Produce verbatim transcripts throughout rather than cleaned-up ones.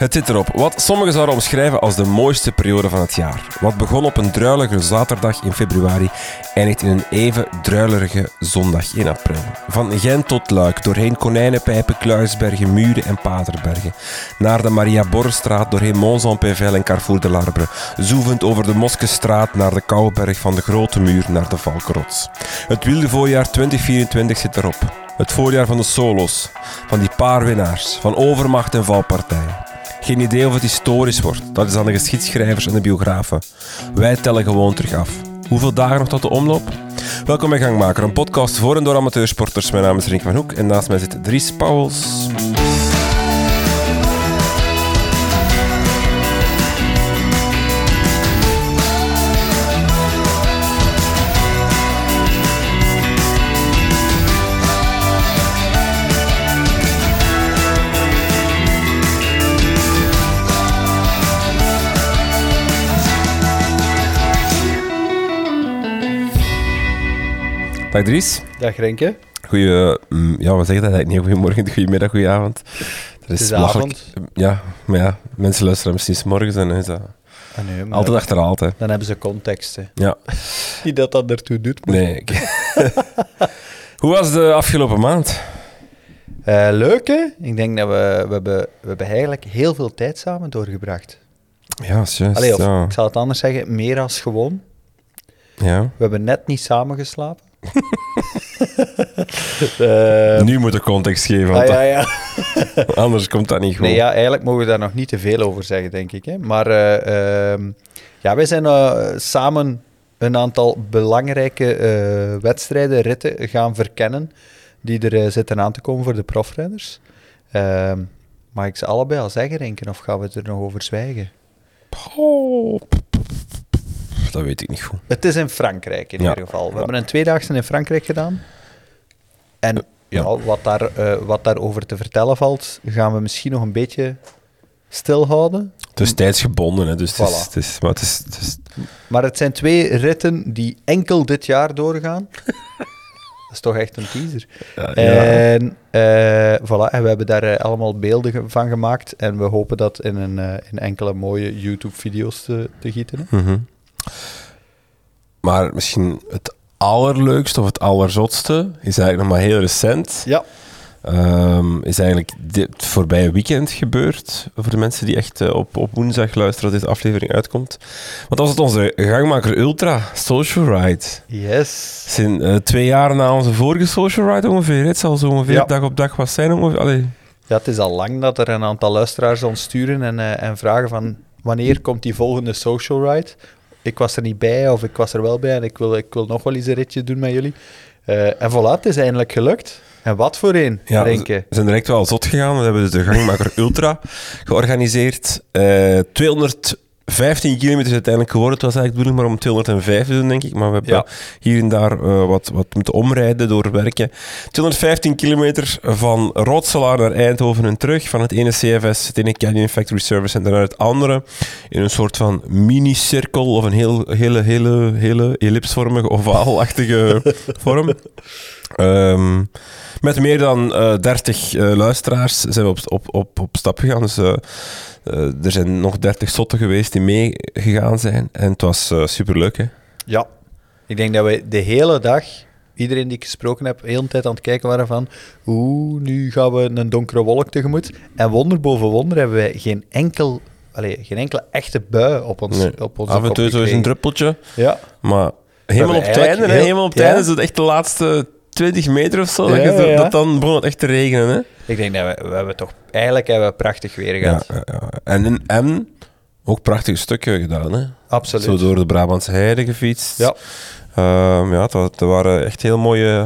Het zit erop. Wat sommigen zouden omschrijven als de mooiste periode van het jaar. Wat begon op een druilige zaterdag in februari, eindigt in een even druilerige zondag in april. Van Gent tot Luik, doorheen Konijnenpijpen, Kluisbergen, Muren en Paterbergen. Naar de Maria Borrestraat, doorheen Mons-en-Pévèle en Carrefour de l'Arbre. Zoevend over de Moskestraat naar de Kouwberg, van de Grote Muur naar de Valkenrots. Het wilde voorjaar twintig vierentwintig zit erop. Het voorjaar van de solo's, van die paar winnaars, van overmacht en valpartijen. Geen idee of het historisch wordt, dat is aan de geschiedschrijvers en de biografen. Wij tellen gewoon terug af. Hoeveel dagen nog tot de omloop? Welkom bij Gangmaker, een podcast voor en door amateursporters. Mijn naam is Rink van Hoek en naast mij zit Dries Pauwels. Dag Dries. Dag Renke. Goeie, ja, wat zeg je dat eigenlijk niet? Goedemorgen, goedemiddag, goedenavond. Het is, is avond. Ja, maar ja, mensen luisteren misschien 's morgens en is dat ah, nee, altijd dan, achterhaald. Hè. Dan hebben ze context. Hè. Ja. Niet dat dat ertoe doet. Maar... Nee. Hoe was de afgelopen maand? Uh, leuk, hè? Ik denk dat we, we, hebben, we hebben eigenlijk heel veel tijd samen doorgebracht. Ja, juist. Allee, of, ja. Ik zal het anders zeggen, meer als gewoon. Ja. We hebben net niet samen geslapen. uh, nu moet de context geven, ah, ja, ja. anders komt dat niet goed. Nee, ja, eigenlijk mogen we daar nog niet te veel over zeggen, denk ik. Hè. Maar uh, uh, ja, wij zijn uh, samen een aantal belangrijke uh, wedstrijden, ritten gaan verkennen die er uh, zitten aan te komen voor de profrijders. Uh, mag ik ze allebei al zeggen, Renken, of gaan we het er nog over zwijgen? Oh. Dat weet ik niet goed. Het is in Frankrijk in ja. ieder geval. We ja. hebben een tweedaagse in Frankrijk gedaan. En ja, ja wat, daar, uh, wat daarover te vertellen valt, gaan we misschien nog een beetje stilhouden. Het is tijdsgebonden, hè, dus voilà. het is, het is, maar, het is, het is... maar het zijn twee ritten die enkel dit jaar doorgaan. Dat is toch echt een teaser. Ja, en, uh, voilà, en we hebben daar uh, allemaal beelden van gemaakt. En we hopen dat in, een, uh, in enkele mooie YouTube-video's te, te gieten. Mm-hmm. Maar misschien het allerleukste of het allerzotste is eigenlijk nog maar heel recent. Ja. Um, is eigenlijk dit voorbije weekend gebeurd. Voor de mensen die echt uh, op, op woensdag luisteren dat deze aflevering uitkomt. Want dat was het onze Gangmaker Ultra Social Ride. Yes. Sinds uh, twee jaar na onze vorige Social Ride ongeveer. Het zal zo ongeveer ja. dag op dag wat zijn ongeveer. Allee. Ja, het is al lang dat er een aantal luisteraars ons sturen en, uh, en vragen van wanneer komt die volgende Social Ride? Ik was er niet bij of ik was er wel bij en ik wil, ik wil nog wel eens een ritje doen met jullie. Uh, en voilà, het is eindelijk gelukt. En wat voor een, ja, denk je? We zijn direct wel zot gegaan. We hebben dus de Gangmaker Ultra georganiseerd. Uh, tweehonderdvijftien kilometer is uiteindelijk geworden. Het was eigenlijk bedoeld maar om tweehonderdvijf te doen, denk ik. Maar we hebben ja. hier en daar uh, wat, wat moeten omrijden door werken. tweehonderdvijftien kilometer van Rotselaar naar Eindhoven en terug. Van het ene C F S, het ene Canyon Factory Service Center naar het andere. In een soort van mini-cirkel of een heel, hele, hele, hele ellipsvormige, ovaalachtige vorm. Um, met meer dan uh, dertig uh, luisteraars zijn we op, op, op, op stap gegaan. Dus uh, uh, er zijn nog dertig zotten geweest die meegegaan zijn. En het was uh, superleuk, hè? Ja. Ik denk dat we de hele dag, iedereen die ik gesproken heb, de hele tijd aan het kijken waren van oeh, nu gaan we een donkere wolk tegemoet. En wonder boven wonder hebben wij geen enkel... Allee, geen enkele echte bui op ons nee. op ons Af en toe zo is een druppeltje. Ja. Maar helemaal op het einde, heel... helemaal op het ja. einde is het echt de laatste twintig meter of zo. Ja, dat, je, ja. dat dan begon het echt te regenen. Hè? Ik denk dat we, we hebben toch... Eigenlijk hebben we prachtig weer gehad. Ja, ja, ja. En, en ook prachtige stukken gedaan. Hè? Absoluut. Zo door de Brabantse heide gefietst. Ja. Um, ja, het, het waren echt heel mooie...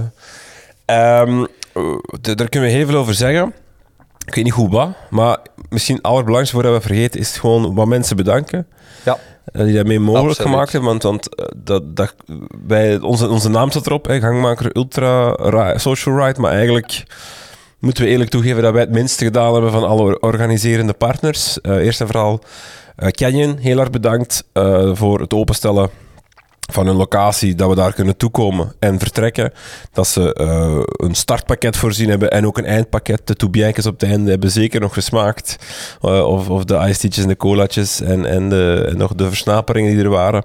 Um, daar kunnen we heel veel over zeggen. Ik weet niet goed wat, maar misschien het allerbelangrijkste voordat we vergeten is gewoon wat mensen bedanken. Ja. Die dat mee mogelijk Absoluut. gemaakt hebben. Want, want dat, dat, wij, onze, onze naam staat erop, hè, Gangmaker Ultra Ride, Social Ride. Maar eigenlijk moeten we eerlijk toegeven dat wij het minste gedaan hebben van alle organiserende partners. Uh, eerst en vooral uh, Canyon, heel erg bedankt uh, voor het openstellen van hun locatie, dat we daar kunnen toekomen en vertrekken. Dat ze uh, een startpakket voorzien hebben en ook een eindpakket. De toebiekjes op het einde hebben zeker nog gesmaakt. Uh, of, of de iced tea'tjes en de colaatjes en, en, de, en nog de versnaperingen die er waren.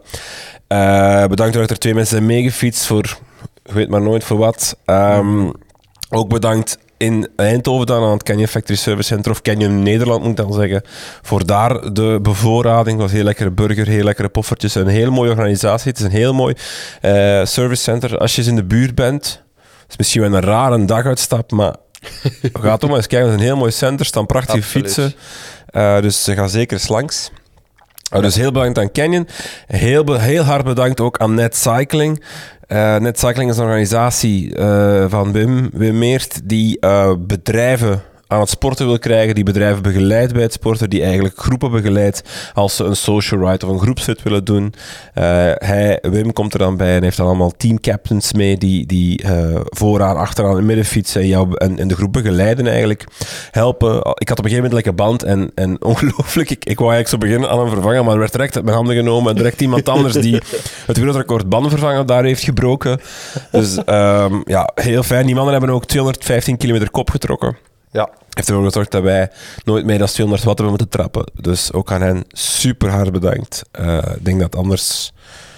Uh, bedankt dat er twee mensen zijn meegefietst voor, ik weet maar nooit voor wat. Um, ook bedankt in Eindhoven dan aan het Canyon Factory Service Center, of Canyon Nederland moet ik dan zeggen, voor daar de bevoorrading. Het was heel lekkere burger, heel lekkere poffertjes. Een heel mooie organisatie. Het is een heel mooi uh, service center. Als je eens in de buurt bent, het is misschien wel een rare daguitstap, maar ga toch maar eens kijken. Het is een heel mooi center, staan prachtige Absoluut. fietsen. Uh, dus ga zeker eens langs. Uh, dus heel bedankt aan Canyon. Heel, be- heel hard bedankt ook aan Net Cycling. Uh, Net Cycling is een organisatie uh, van Wim, Wim Meert die uh, bedrijven aan het sporten wil krijgen, die bedrijven begeleidt bij het sporten, die eigenlijk groepen begeleidt als ze een social ride of een groepsrit willen doen. Uh, hij, Wim komt er dan bij en heeft dan allemaal teamcaptains mee die, die uh, vooraan, achteraan en midden fietsen en jou en, en de groep begeleiden eigenlijk. Helpen. Ik had op een gegeven moment lekker band en, en ongelooflijk, ik, ik wou eigenlijk zo beginnen aan hem vervangen, maar er werd direct uit mijn handen genomen en direct iemand anders die het wereldrecord bandenvervangen daar heeft gebroken. Dus um, ja, heel fijn. Die mannen hebben ook tweehonderdvijftien kilometer kop getrokken. Ja. Heeft ervoor gezorgd dat wij nooit meer dan tweehonderd watt hebben moeten trappen. Dus ook aan hen super hard bedankt. Uh, ik denk dat anders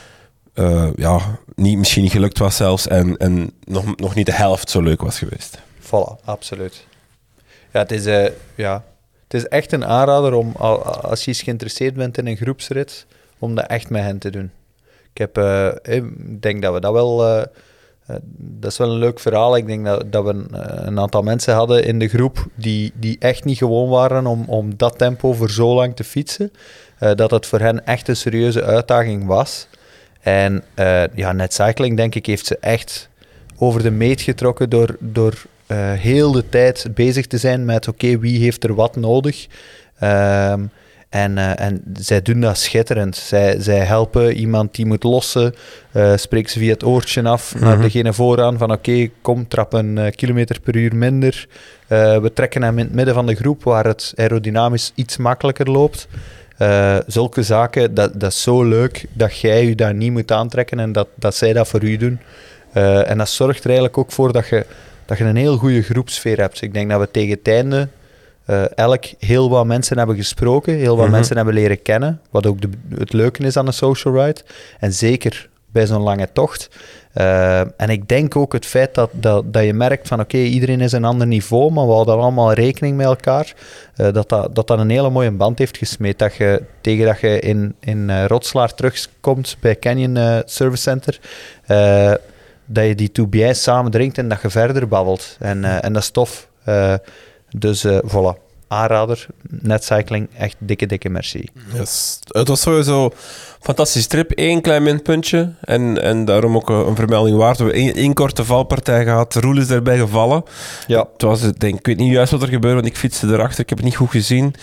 uh, ja, niet, misschien niet gelukt was zelfs en, en nog, nog niet de helft zo leuk was geweest. Voilà, absoluut. Ja, het is, uh, ja, het is echt een aanrader om, als je eens geïnteresseerd bent in een groepsrit, om dat echt met hen te doen. Ik heb, uh, ik denk dat we dat wel... Uh, Uh, dat is wel een leuk verhaal. Ik denk dat, dat we een, een aantal mensen hadden in de groep die, die echt niet gewoon waren om, om dat tempo voor zo lang te fietsen. Uh, dat het voor hen echt een serieuze uitdaging was. En uh, ja, Net Cycling, denk ik, heeft ze echt over de meet getrokken door, door uh, heel de tijd bezig te zijn met oké, okay, wie heeft er wat nodig? Um, En, uh, en zij doen dat schitterend. Zij, zij helpen iemand die moet lossen. Uh, spreken ze via het oortje af mm-hmm. naar degene vooraan van oké, okay, kom, trap een uh, kilometer per uur minder. Uh, we trekken hem in het midden van de groep waar het aerodynamisch iets makkelijker loopt. Uh, zulke zaken, dat, dat is zo leuk dat jij je daar niet moet aantrekken en dat, dat zij dat voor u doen. Uh, en dat zorgt er eigenlijk ook voor dat je, dat je een heel goede groepsfeer hebt. Ik denk dat we tegen het einde... Uh, elk heel wat mensen hebben gesproken, heel wat mm-hmm. mensen hebben leren kennen, wat ook de, het leuke is aan een social ride. En zeker bij zo'n lange tocht. Uh, en ik denk ook het feit dat, dat, dat je merkt van oké, okay, iedereen is een ander niveau, maar we houden allemaal rekening met elkaar, uh, dat, dat, dat dat een hele mooie band heeft gesmeed. Dat je tegen dat je in, in uh, Rotslaar terugkomt bij Canyon uh, Service Center, uh, dat je die two B I's samen drinkt en dat je verder babbelt. En, uh, en dat is tof. Uh, Dus uh, voilà, aanrader, Net Cycling, echt dikke, dikke merci. Yes. Het was sowieso een fantastische trip, één klein minpuntje en, en daarom ook een vermelding waard. We hebben één, één korte valpartij gehad, Roel is daarbij gevallen. Ja. Het was, denk, ik weet niet juist wat er gebeurde, want ik fietste erachter, ik heb het niet goed gezien.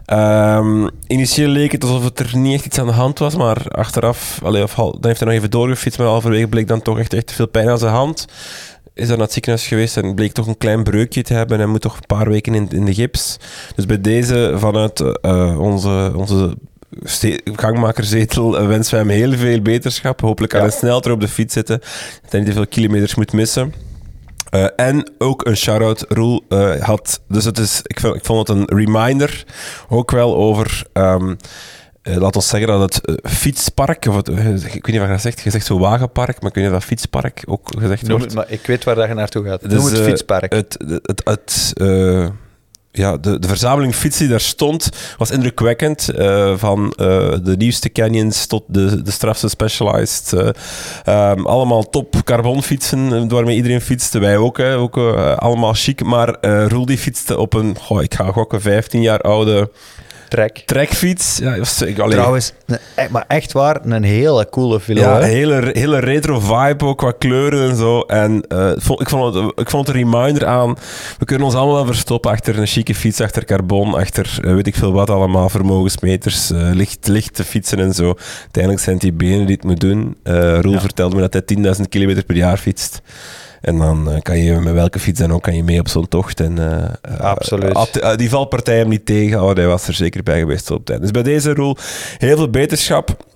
Um, initieel leek het alsof het er niet echt iets aan de hand was, maar achteraf, allee, of, dan heeft hij nog even doorgefietst, maar halverwege bleek dan toch echt, echt veel pijn aan zijn hand. Is dan naar het ziekenhuis geweest en bleek toch een klein breukje te hebben en hij moet toch een paar weken in, in de gips. Dus bij deze, vanuit uh, onze, onze ste- gangmakerzetel, uh, wensen wij hem heel veel beterschap. Hopelijk kan hij ja. snel terug op de fiets zitten, dat hij niet te veel kilometers moet missen. Uh, en ook een shout-out, Roel uh, had... Dus het is, ik, vond, ik vond het een reminder, ook wel over... Um, Uh, laat ons zeggen dat het uh, fietspark, of het, uh, ik weet niet wat je zegt, je zegt zo wagenpark, maar ik weet niet of dat fietspark ook gezegd Noem wordt. Het, maar ik weet waar dat je naartoe gaat. Dus, Noem het uh, fietspark. Het, het, het, het, uh, ja, de, de verzameling fietsen die daar stond, was indrukwekkend. Uh, van uh, de nieuwste Canyons tot de, de strafste Specialized. Uh, um, allemaal top carbonfietsen, waarmee iedereen fietste. Wij ook, hè, ook uh, allemaal chic. Maar uh, Roel die fietste op een, oh, ik ga gokken, vijftien jaar oude... Trek. Trekfiets. Ja, allee. Trouwens, maar echt waar, een hele coole film. Ja, een hele, hele retro vibe ook, qua kleuren en zo. En uh, ik, vond het, ik vond het een reminder aan, we kunnen ons allemaal wel verstoppen achter een chique fiets, achter carbon, achter uh, weet ik veel wat allemaal, vermogensmeters, uh, licht, licht te fietsen en zo. Uiteindelijk zijn het die benen die het moet doen. Uh, Roel ja. vertelde me dat hij tienduizend kilometer per jaar fietst. En dan uh, kan je met welke fiets dan ook kan je mee op zo'n tocht. En, uh, Absoluut. Uh, uh, die valpartij hem niet tegen. Oh, hij was er zeker bij geweest op tijd. Dus bij deze Roel heel veel beterschap.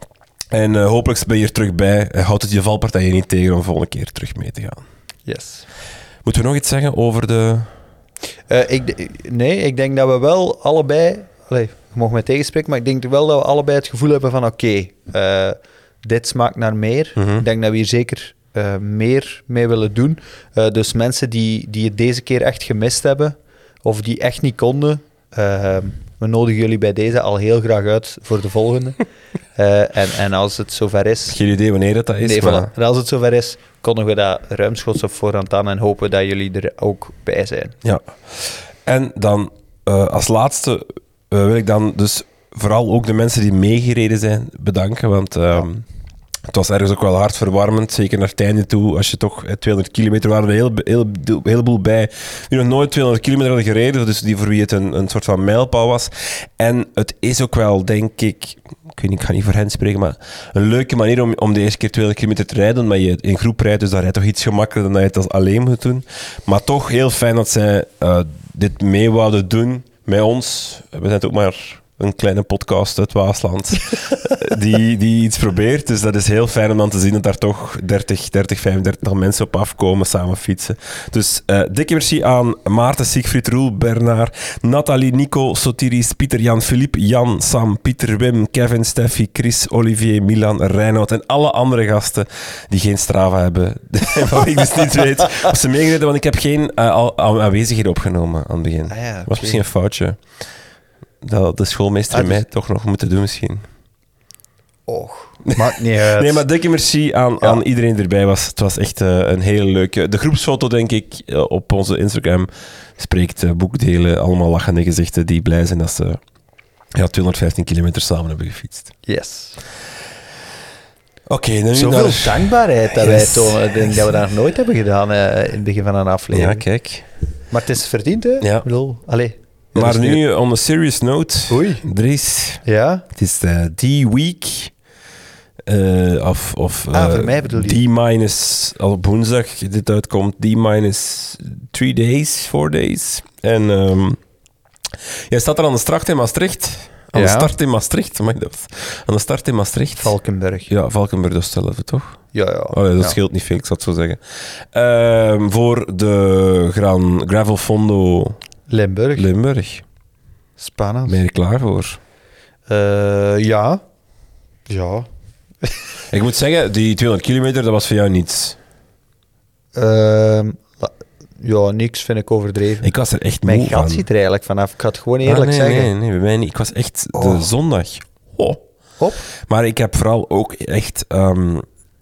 En uh, hopelijk ben je er terug bij. Uh, houd het je valpartijen niet tegen om volgende keer terug mee te gaan. Yes. Moeten we nog iets zeggen over de... Uh, ik, nee, ik denk dat we wel allebei... Allee, je mag mij tegenspreken, maar ik denk wel dat we allebei het gevoel hebben van oké, okay, uh, dit smaakt naar meer. Mm-hmm. Ik denk dat we hier zeker uh, meer mee willen doen. Uh, dus mensen die, die het deze keer echt gemist hebben, of die echt niet konden, uh, we nodigen jullie bij deze al heel graag uit voor de volgende. uh, en, en als het zover is... Geen idee wanneer dat, dat is. Nee, maar... voilà. En als het zover is, kondigen we dat ruimschoots op voorhand aan en hopen dat jullie er ook bij zijn. Ja. En dan uh, als laatste uh, wil ik dan dus vooral ook de mensen die meegereden zijn bedanken, want... Um, ja. Het was ergens ook wel hartverwarmend, zeker naar het einde toe. Als je toch tweehonderd kilometer waren, er een heel, heel, heleboel bij die nog nooit tweehonderd kilometer hadden gereden, dus die voor wie het een, een soort van mijlpaal was. En het is ook wel, denk ik, ik weet niet, ik ga niet voor hen spreken, maar een leuke manier om, om de eerste keer tweehonderd kilometer te rijden, omdat je in groep rijdt, dus dat rijdt toch iets gemakkelijker dan dat je het als alleen moet doen. Maar toch heel fijn dat zij uh, dit mee wouden doen met ons. We zijn het ook maar... een kleine podcast uit Waasland die, die iets probeert. Dus dat is heel fijn om dan te zien dat daar toch dertig, dertig, vijfendertig mensen op afkomen, samen fietsen. Dus uh, dikke merci aan Maarten, Siegfried, Roel, Bernard, Nathalie, Nico, Sotiris, Pieter, Jan, Philippe, Jan, Sam, Pieter, Wim, Kevin, Steffi, Chris, Olivier, Milan, Reinoud en alle andere gasten die geen Strava hebben. Van ik dus niet weet of ze meegereden, want ik heb geen uh, aanwezigheden opgenomen aan het begin. Dat ah ja, okay. was misschien een foutje. Dat de schoolmeester en ah, dus... mij toch nog moeten doen misschien. Och, maakt niet uit. Nee, maar dikke merci aan, ja. aan iedereen die erbij was. Het was echt uh, een hele leuke... De groepsfoto, denk ik, uh, op onze Instagram spreekt uh, boekdelen. Allemaal lachende gezichten die blij zijn dat ze ja, tweehonderdvijftien kilometer samen hebben gefietst. Yes. Oké, okay, dan zoveel naar... dankbaarheid dat yes. wij tonen. Ik denk dat we dat nog nooit hebben gedaan uh, in het begin van een aflevering. Ja, kijk. Maar het is verdiend, hè? Ja. Ik bedoel, allee... Maar nu, nu, on a serious note, Oei. Dries, ja? het is uh, D-week, uh, of, of uh, ah, voor mij bedoel je? D-minus, al op woensdag dit uitkomt, D-minus three days, four days. En um, jij staat er aan de start in Maastricht, aan ja. de start in Maastricht, mag dat? Aan de start in Maastricht. Valkenburg. Ja, Valkenburg, dat is hetzelfde, toch? Ja, ja. Allee, dat ja. scheelt niet veel, ik zou het zo zeggen. Uh, voor de Gran Gravel Fondo... Limburg. Limburg. Spannend. Ben je er klaar voor? Uh, ja. Ja. Ik moet zeggen, die tweehonderd kilometer, dat was voor jou niets. Uh, ja, niks vind ik overdreven. Ik was er echt moe Mijn gat van. ziet er eigenlijk vanaf. Ik ga het gewoon eerlijk ah, nee, zeggen. Nee, nee, bij mij niet. Ik was echt oh. de zondag. Oh. Op. Maar ik heb vooral ook echt... Um,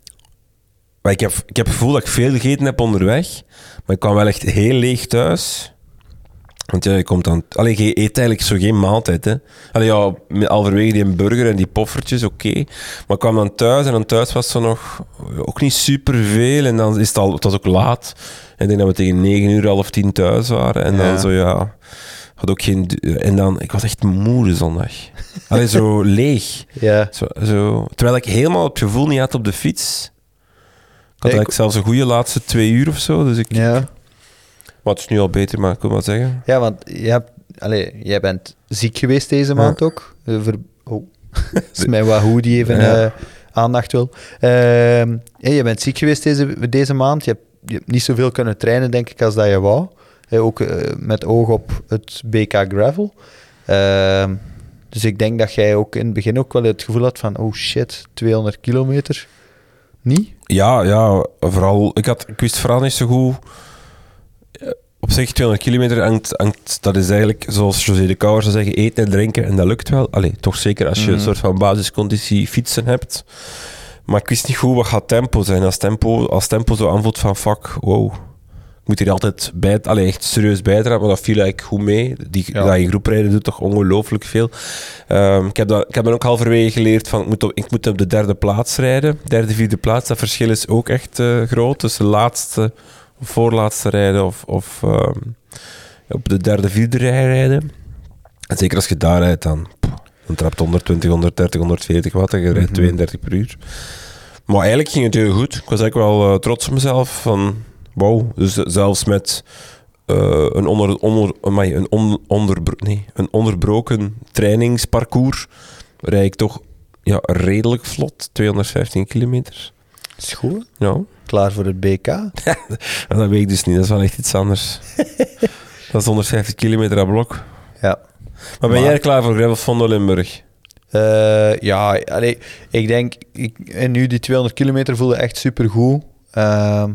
ik, heb, ik heb het gevoel dat ik veel gegeten heb onderweg, maar ik kwam wel echt heel leeg thuis... Want ja, je komt dan... Allee, je eet eigenlijk zo geen maaltijd, hè. Allee, ja, halverwege die burger en die poffertjes, oké. Okay. Maar ik kwam dan thuis en dan thuis was er nog ook niet superveel. En dan is het al... Het was ook laat. Ik denk dat we tegen negen uur, half tien thuis waren. En ja. dan zo, ja... Had ook geen... En dan... Ik was echt moe de zondag. Allee, zo leeg. Ja. Zo, zo, terwijl ik helemaal het gevoel niet had op de fiets. Ik had eigenlijk ik... zelfs een goede laatste twee uur of zo. Dus ik... Ja. Maar het is nu al beter, maar ik wil maar zeggen. Ja, want je hebt, allez, jij bent ziek geweest deze maand ja. ook. Uh, ver, oh, dat is mijn Wahoo die even ja. uh, aandacht wil. Uh, ja, je bent ziek geweest deze, deze maand. Je hebt, je hebt niet zoveel kunnen trainen, denk ik, als dat je wou. Uh, ook uh, met oog op het B K Gravel. Uh, dus ik denk dat jij ook in het begin ook wel het gevoel had van oh shit, tweehonderd kilometer. Niet? Ja, ja, vooral... Ik, had, ik wist vooral niet zo goed... Op zich, tweehonderd kilometer hangt, hangt, dat is eigenlijk, zoals José de Kouwer zou zeggen, eten en drinken en dat lukt wel. Allee, toch zeker als je mm-hmm. een soort van basisconditie fietsen hebt. Maar ik wist niet goed wat gaat tempo zijn. Als tempo, als tempo zo aanvoelt van fuck, wow. Ik moet hier altijd bij, allee, echt serieus bijdragen, maar dat viel eigenlijk goed mee. Die, ja. Dat je groeprijden doet toch ongelooflijk veel. Um, ik, heb dat, ik heb dan ook halverwege geleerd van ik moet, op, ik moet op de derde plaats rijden. Derde, vierde plaats, dat verschil is ook echt uh, groot. Dus de laatste... voorlaatste rijden of, of um, op de derde, vierde rij rijden. En zeker als je daar rijdt, dan, dan trapt honderdtwintig, honderddertig, honderdveertig watt en je rijdt mm-hmm. tweeëndertig per uur. Maar eigenlijk ging het heel goed. Ik was eigenlijk wel uh, trots op mezelf. Van, wow, dus zelfs met uh, een, onder, onder, amai, een, on, onder, nee, een onderbroken trainingsparcours rijd ik toch ja, redelijk vlot. tweehonderdvijftien kilometer. Is goed. Ja. Klaar voor het B K. Maar dat weet ik dus niet. Dat is wel echt iets anders. Dat is honderdvijftig kilometer aan blok. Ja. Maar ben Maar- jij er klaar voor Gravel Fondo Limburg? Uh, ja, allee, ik denk... Ik, en nu die tweehonderd kilometer voelde echt supergoed. Uh,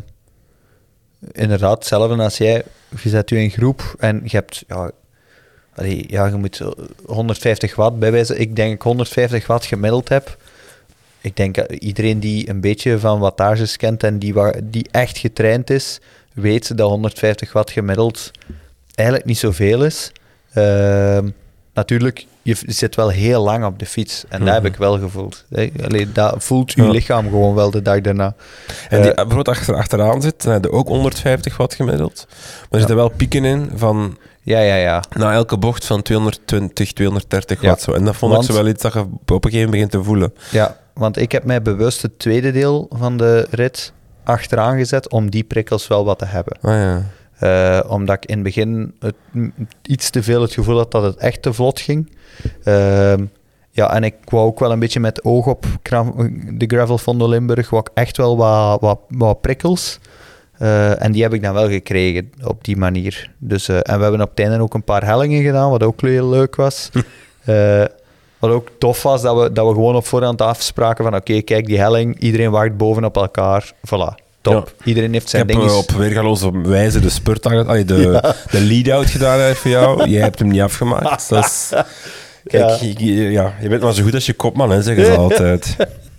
inderdaad, hetzelfde als jij. Je zet je in groep en je hebt... Ja, allee, ja, je moet honderdvijftig watt bij wijze... Ik denk dat ik honderdvijftig watt gemiddeld heb. Ik denk dat iedereen die een beetje van wattages kent en die, wa- die echt getraind is, weet dat honderdvijftig watt gemiddeld eigenlijk niet zoveel is. Uh, natuurlijk, je v- zit wel heel lang op de fiets. En dat heb ik wel gevoeld. Hè. Allee, dat voelt je Ja. lichaam gewoon wel de dag daarna. En die Eh, bijvoorbeeld achter, achteraan zit, dan heb je ook honderdvijftig watt gemiddeld. Maar er Ja. zitten wel pieken in van Ja, ja, ja. na elke bocht van tweehonderdtwintig, tweehonderddertig Ja. watt. Zo. En dat vond Want- ik zo wel iets dat je op een gegeven moment begint te voelen. Ja, want ik heb mij bewust het tweede deel van de rit achteraan gezet om die prikkels wel wat te hebben. Ah ja. Uh, omdat ik in het begin het, m- iets te veel het gevoel had dat het echt te vlot ging. Ehm, ja, en ik wou ook wel een beetje met oog op gra- de Gravel Fondo Limburg, wou ik echt wel wat, wat, wat prikkels. Uh, en die heb ik dan wel gekregen op die manier. Dus, uh, en we hebben op het einde ook een paar hellingen gedaan, wat ook heel leuk was. Uh, wat ook tof was, dat we, dat we gewoon op voorhand afspraken van oké, kijk, die helling, iedereen wacht boven op elkaar. Voilà, top. Ja. Iedereen heeft Ik zijn heb dingen. eh, op weergaloze wijze de spurt aan, allee, de, Ja. de lead-out gedaan hè, voor jou. Jij hebt hem niet afgemaakt. Dat is, kijk, Ja. je, je- ja, je bent maar zo goed als je kopman, hè, zeggen ze altijd.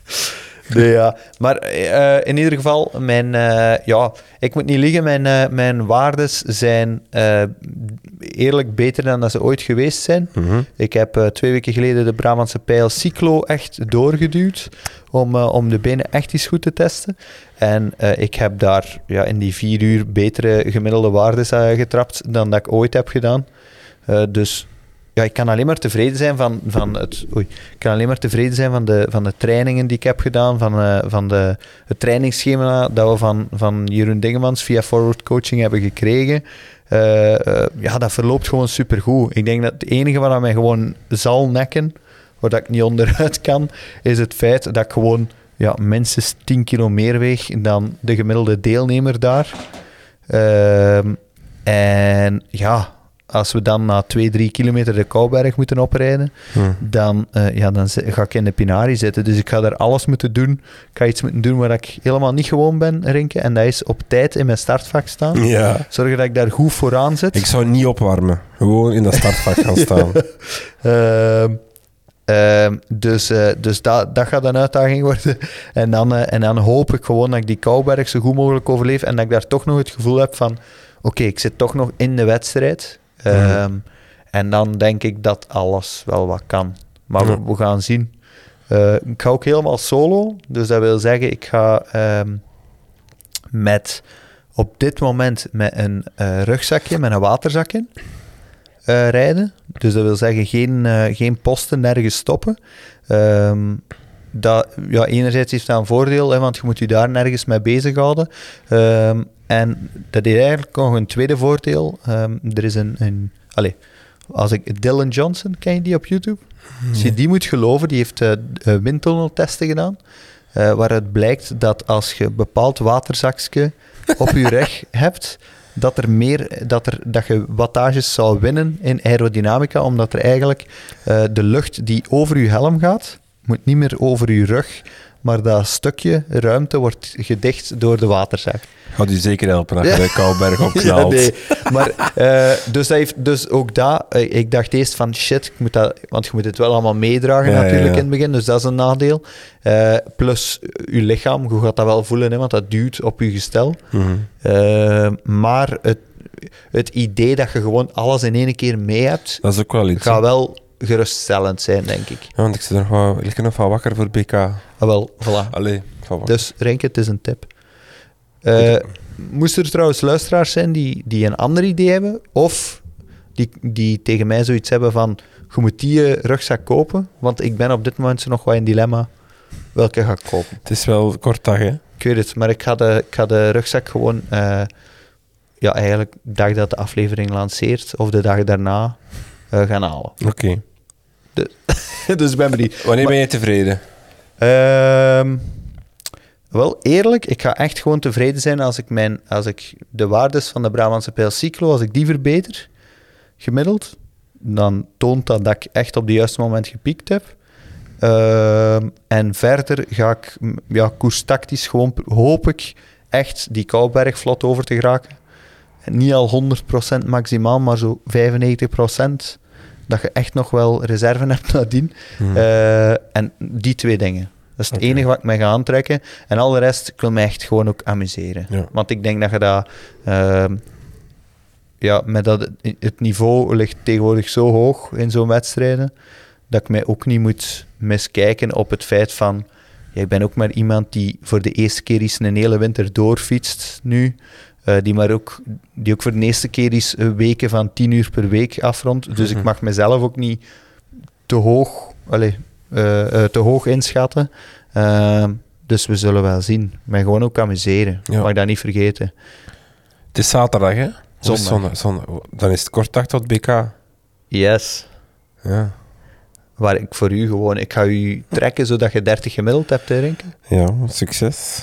Nee, ja. Maar eh, in ieder geval, mijn, eh, ja, ik moet niet liegen, mijn, eh, mijn waardes zijn eh, eerlijk beter dan dat ze ooit geweest zijn. Mhm. Ik heb eh, twee weken geleden de Brabantse Pijl Cyclo echt doorgeduwd om, eh, om de benen echt eens goed te testen. En eh, ik heb daar ja, in die vier uur betere gemiddelde waardes uh, getrapt dan dat ik ooit heb gedaan. Uh, dus ja, ik kan alleen maar tevreden zijn van, van het. Oei, ik kan alleen maar tevreden zijn van de, van de trainingen die ik heb gedaan, van, uh, van de, het trainingsschema dat we van, van Jeroen Dingemans via Forward Coaching hebben gekregen. Uh, uh, ja, dat verloopt gewoon supergoed. Ik denk dat het enige wat mij gewoon zal nekken, waar dat ik niet onderuit kan, is het feit dat ik gewoon ja, minstens tien kilo meer weeg dan de gemiddelde deelnemer daar. Uh, en ja, als we dan na twee, drie kilometer de Kouberg moeten oprijden, hmm. dan, uh, ja, dan ga ik in de Pinari zitten. Dus ik ga daar alles moeten doen. Ik ga iets moeten doen waar ik helemaal niet gewoon ben, Rinke. En dat is op tijd in mijn startvak staan. Ja. Zorgen dat ik daar goed vooraan zit. Ik zou niet opwarmen. Gewoon in dat startvak gaan staan. uh, uh, dus uh, dus dat, dat gaat een uitdaging worden. En dan, uh, en dan hoop ik gewoon dat ik die Kouberg zo goed mogelijk overleef en dat ik daar toch nog het gevoel heb van oké, okay, ik zit toch nog in de wedstrijd. Mm-hmm. Um, en dan denk ik dat alles wel wat kan. Maar mm. we, we gaan zien. Uh, ik ga ook helemaal solo. Dus dat wil zeggen, ik ga um, met op dit moment met een uh, rugzakje, met een waterzak in uh, rijden. Dus dat wil zeggen, geen, uh, geen posten, nergens stoppen. Um, dat, ja, enerzijds heeft dat een voordeel, hè, want je moet je daar nergens mee bezighouden. Um, En dat is eigenlijk nog een tweede voordeel. Um, er is een... een allez, als ik Dylan Johnson, ken je die op YouTube? Nee. Als je die moet geloven, die heeft uh, windtunneltesten gedaan. Uh, waaruit blijkt dat als je een bepaald waterzakje op je rug hebt, dat, er meer, dat, er, dat je wattages zou winnen in aerodynamica, omdat er eigenlijk uh, de lucht die over je helm gaat, moet niet meer over je rug, maar dat stukje ruimte wordt gedicht door de waterzak. Gaat u zeker helpen als je de Kouberg opknalt. Ja, nee. Maar, uh, dus, dat heeft, dus ook dat, uh, ik dacht eerst van shit, ik moet dat, want je moet het wel allemaal meedragen ja, natuurlijk ja, ja. in het begin, dus dat is een nadeel. Uh, plus, je lichaam, je gaat dat wel voelen, hè, want dat duwt op je gestel. Mm-hmm. Uh, maar het, het idee dat je gewoon alles in één keer mee hebt, dat is ook wel iets, gaat wel geruststellend zijn, denk ik. Ja, want ik zit er nog wel, ik lig nog wel wakker voor B K. Ah, wel, voilà. Allee, dus Renke, het is een tip. Uh, moest er trouwens luisteraars zijn die, die een ander idee hebben, of die, die tegen mij zoiets hebben van, je moet die rugzak kopen, want ik ben op dit moment nog wel in dilemma welke ga ik kopen. Het is wel kort dag, hè? Ik weet het, maar ik ga de, ik ga de rugzak gewoon, uh, ja, eigenlijk de dag dat de aflevering lanceert, of de dag daarna, uh, gaan halen. Oké. Okay. De... dus ik ben benieuwd. Wanneer Maar, ben je tevreden? Uh, wel, eerlijk, ik ga echt gewoon tevreden zijn als ik, mijn, als ik de waardes van de Brabantse Pijl Cyclo, als ik die verbeter, gemiddeld, dan toont dat dat ik echt op het juiste moment gepiekt heb. Uh, en verder ga ik ja, koerstactisch gewoon, hoop ik, echt die Kouberg vlot over te geraken. En niet al honderd procent maximaal, maar zo vijfennegentig procent. Dat je echt nog wel reserve hebt nadien. Hmm. Uh, en die twee dingen. Dat is het okay. enige wat ik mij ga aantrekken. En al de rest, ik wil mij echt gewoon ook amuseren. Ja. Want ik denk dat je dat... Uh, ja, met dat... Het niveau ligt tegenwoordig zo hoog in zo'n wedstrijden, dat ik mij ook niet moet miskijken op het feit van... Ja, ik ben ook maar iemand die voor de eerste keer eens een hele winter doorfietst nu. Uh, die, maar ook, die ook voor de eerste keer eens weken van tien uur per week afrondt. Dus mm-hmm. ik mag mezelf ook niet te hoog, allez, uh, uh, te hoog inschatten. Uh, dus we zullen wel zien. Maar gewoon ook amuseren. Ja. Mag ik dat niet vergeten. Het is zaterdag, hè? Zondag. zondag, zondag. Dan is het kort dag tot B K. Yes. Ja. Waar ik voor u gewoon... Ik ga u trekken zodat je dertig gemiddeld hebt, hè, Renke? Ja, succes.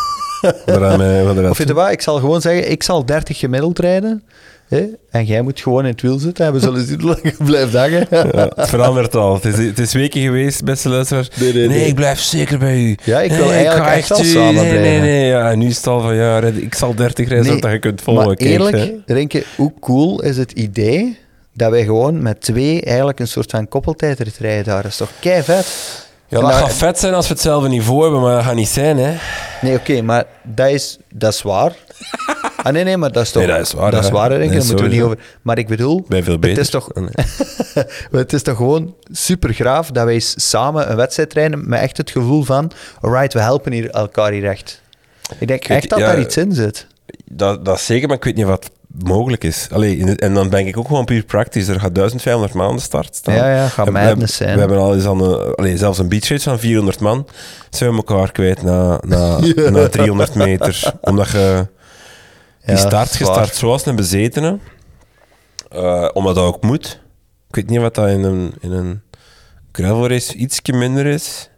mij, of weet je wat, ik zal gewoon zeggen, ik zal dertig gemiddeld rijden. Hè? En jij moet gewoon in het wiel zitten. En we zullen zien hoe lang je blijft hangen. Ja, het verandert al. Het is, het is weken geweest, beste luisteraars. Nee, nee, nee. nee, ik blijf zeker bij u. Ja, ik wil nee, eigenlijk ik echt wel u, samen nee, blijven. Nee, nee, ja. En nu is het al van, ja, ik zal dertig rijden, nee, zodat je kunt volgen. Maar eerlijk, kijk, Renke, hoe cool is het idee dat wij gewoon met twee eigenlijk een soort van koppeltijdrit rijden daar. Dat is toch kei vet? Ja, dat gaat vet zijn als we hetzelfde niveau hebben, maar dat gaat niet zijn, hè. Nee, oké, okay, maar dat is, dat is waar. Ah, nee, nee, maar dat is toch... Nee, dat is waar, dat is waar, denk ik. Nee, daar moeten we niet over... Maar ik bedoel... Ben veel beter. Het is toch... Nee. Het is toch gewoon super graaf dat wij samen een wedstrijd rijden met echt het gevoel van... Alright, we helpen hier elkaar hier echt. Ik denk ik echt weet, dat ja, daar iets in zit. Dat, dat zeker, maar ik weet niet wat mogelijk is. Allee, het, en dan denk ik ook gewoon puur praktisch. Er gaat duizend vijfhonderd man aan de start staan. Ja, ja, gaat madness zijn. We hebben al eens aan een, allee, zelfs een beachrace van vierhonderd man. Zijn we elkaar kwijt na, na, ja. na driehonderd meter. Omdat je die ja, start, je start zoals een bezetene. Uh, omdat dat ook moet. Ik weet niet wat dat in een, in een gravel race ietsje minder is.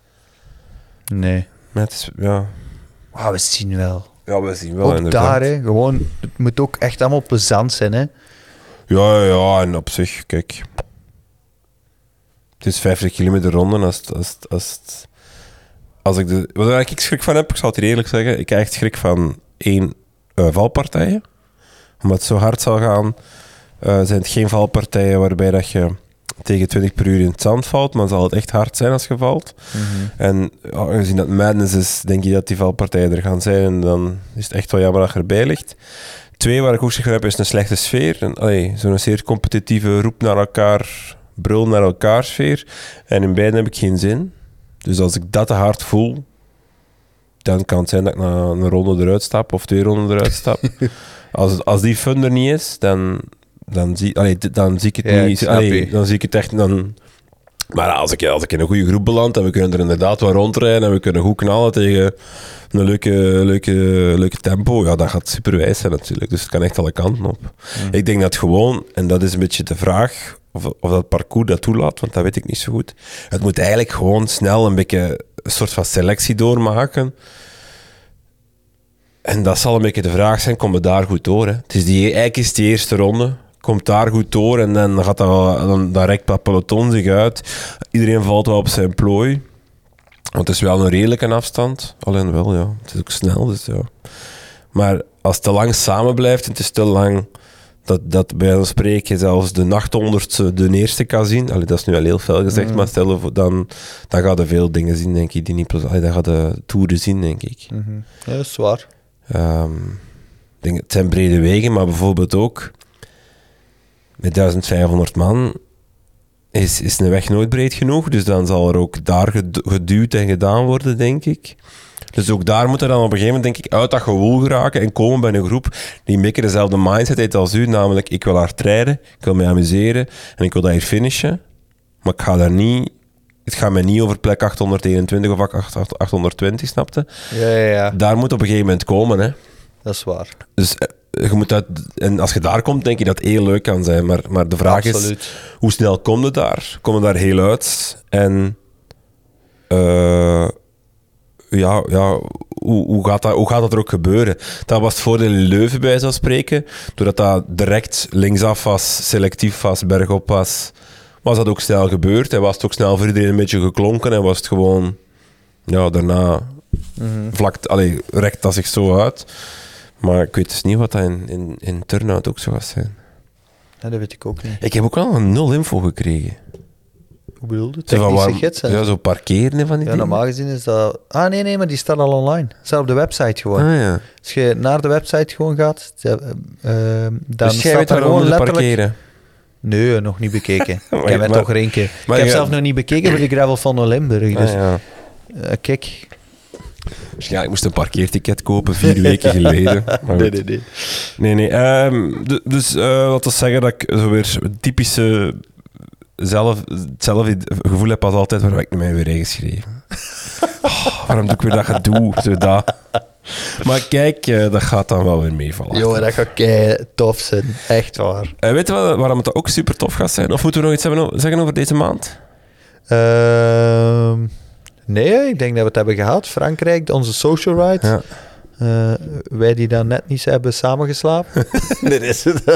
Nee. Maar het is, ja... Oh, we zien wel. Ja, we zien wel, ook inderdaad. daar, hè, gewoon, het moet ook echt allemaal plezant zijn, hè. Ja, ja, en op zich, kijk. Het is vijftig kilometer ronde. Als, het, als, het, als, het, als ik de... Wat ik schrik van heb, ik zal het hier eerlijk zeggen, ik heb echt schrik van één uh, valpartijen. Omdat het zo hard zal gaan, uh, zijn het geen valpartijen waarbij dat je tegen twintig per uur in het zand valt, maar zal het echt hard zijn als je valt. Mm-hmm. En aangezien dat madness is, denk je dat die valpartijen er gaan zijn en dan is het echt wel jammer dat je erbij ligt. Twee, waar ik ook zeg heb, is een slechte sfeer. En, allee, zo'n zeer competitieve roep naar elkaar, brul naar elkaar sfeer. En in beiden heb ik geen zin. Dus als ik dat te hard voel, dan kan het zijn dat ik na een ronde eruit stap of twee ronden eruit stap. als, als die fun er niet is, dan... Dan zie, allee, dan zie ik het ja, niet. Ik allee, dan zie ik het echt. Dan, maar als ik, als ik in een goede groep beland en we kunnen er inderdaad wel rondrijden en we kunnen goed knallen tegen een leuke, leuke, leuke tempo, ja, dat gaat superwijs zijn natuurlijk. Dus het kan echt alle kanten op. Mm. Ik denk dat gewoon, en dat is een beetje de vraag, of, of dat parcours dat toelaat, want dat weet ik niet zo goed. Het moet eigenlijk gewoon snel een beetje een soort van selectie doormaken. En dat zal een beetje de vraag zijn, komen we daar goed door? Hè? Het is die, eigenlijk is het die eerste ronde. Komt daar goed door en dan gaat dat, dan, dan rekt dat peloton zich uit. Iedereen valt wel op zijn plooi. Want het is wel een redelijke afstand. Alleen wel, ja. Het is ook snel, dus ja. Maar als het te lang samen blijft en het is te lang... Dat, dat bij ons spreken zelfs de nachthonderdste de eerste kan zien. Allee, dat is nu al heel veel gezegd, mm. maar stel dan, dan gaat er veel dingen zien, denk ik, die niet plezant... Dan gaat de toeren zien, denk ik. Mm-hmm. Ja, dat is waar. Um, denk, het zijn brede wegen, maar bijvoorbeeld ook... Met duizend vijfhonderd man is, is een weg nooit breed genoeg. Dus dan zal er ook daar geduwd en gedaan worden, denk ik. Dus ook daar moet er dan op een gegeven moment, denk ik, uit dat gewoel geraken en komen bij een groep die een beetje dezelfde mindset heeft als u. Namelijk, ik wil hard rijden, ik wil mij amuseren en ik wil dat hier finishen. Maar ik ga daar niet... Het gaat mij niet over plek achthonderdeenentwintig of achthonderdtwintig, snapte? Ja, ja, ja. Daar moet op een gegeven moment komen, hè. Dat is waar. Dus je moet uit, en als je daar komt, denk je dat het heel leuk kan zijn. Maar, maar de vraag Absoluut. is, hoe snel kom je daar? Kom je daar heel uit? En uh, ja, ja hoe, hoe, gaat dat, hoe gaat dat er ook gebeuren? Dat was het voordeel in Leuven, bij zo'n spreken. Doordat dat direct linksaf was, selectief was, bergop was, was dat ook snel gebeurd. En was het ook snel voor iedereen een beetje geklonken. En was het gewoon, ja, daarna mm-hmm. vlak, allee, rekt dat zich zo uit. Maar ik weet dus niet wat dat in, in, in Turnhout ook zo gaat zijn. Ja, dat weet ik ook niet. Ik heb ook al een nul info gekregen. Hoe bedoel je? Technische gids? Ja, zo parkeren van die Ja, dingen. normaal gezien is dat... Ah, nee, nee, maar die staat al online. Staat op de website gewoon. Ah, ja. Als je naar de website gewoon gaat, uh, dan dus jij staat weet er gewoon letterlijk... parkeren? Nee, nog niet bekeken. ik heb het maar, toch er één keer. Maar ik heb ja. zelf nog niet bekeken voor de gravel van Limburg. Dus Ah, ja. uh, kijk... Dus ja, ik moest een parkeerticket kopen vier weken geleden. Maar nee, nee, nee. Nee, nee. Um, d- dus uh, laten we zeggen dat ik zo weer een typische... Zelf, hetzelfde gevoel heb als altijd, waar heb ik mij weer ingeschreven? Oh, waarom doe ik weer dat gedoe? Zo dat. Maar kijk, uh, dat gaat dan wel weer meevallen. Jongen, dat gaat kei tof zijn. Echt waar. Uh, weet je wel, waarom het ook super tof gaat zijn? Of moeten we nog iets hebben, zeggen over deze maand? Uh, nee, ik denk dat we het hebben gehad. Frankrijk, onze social ride. Ja. Uh, wij die dan net niet hebben samengeslapen. Nee, dat is het.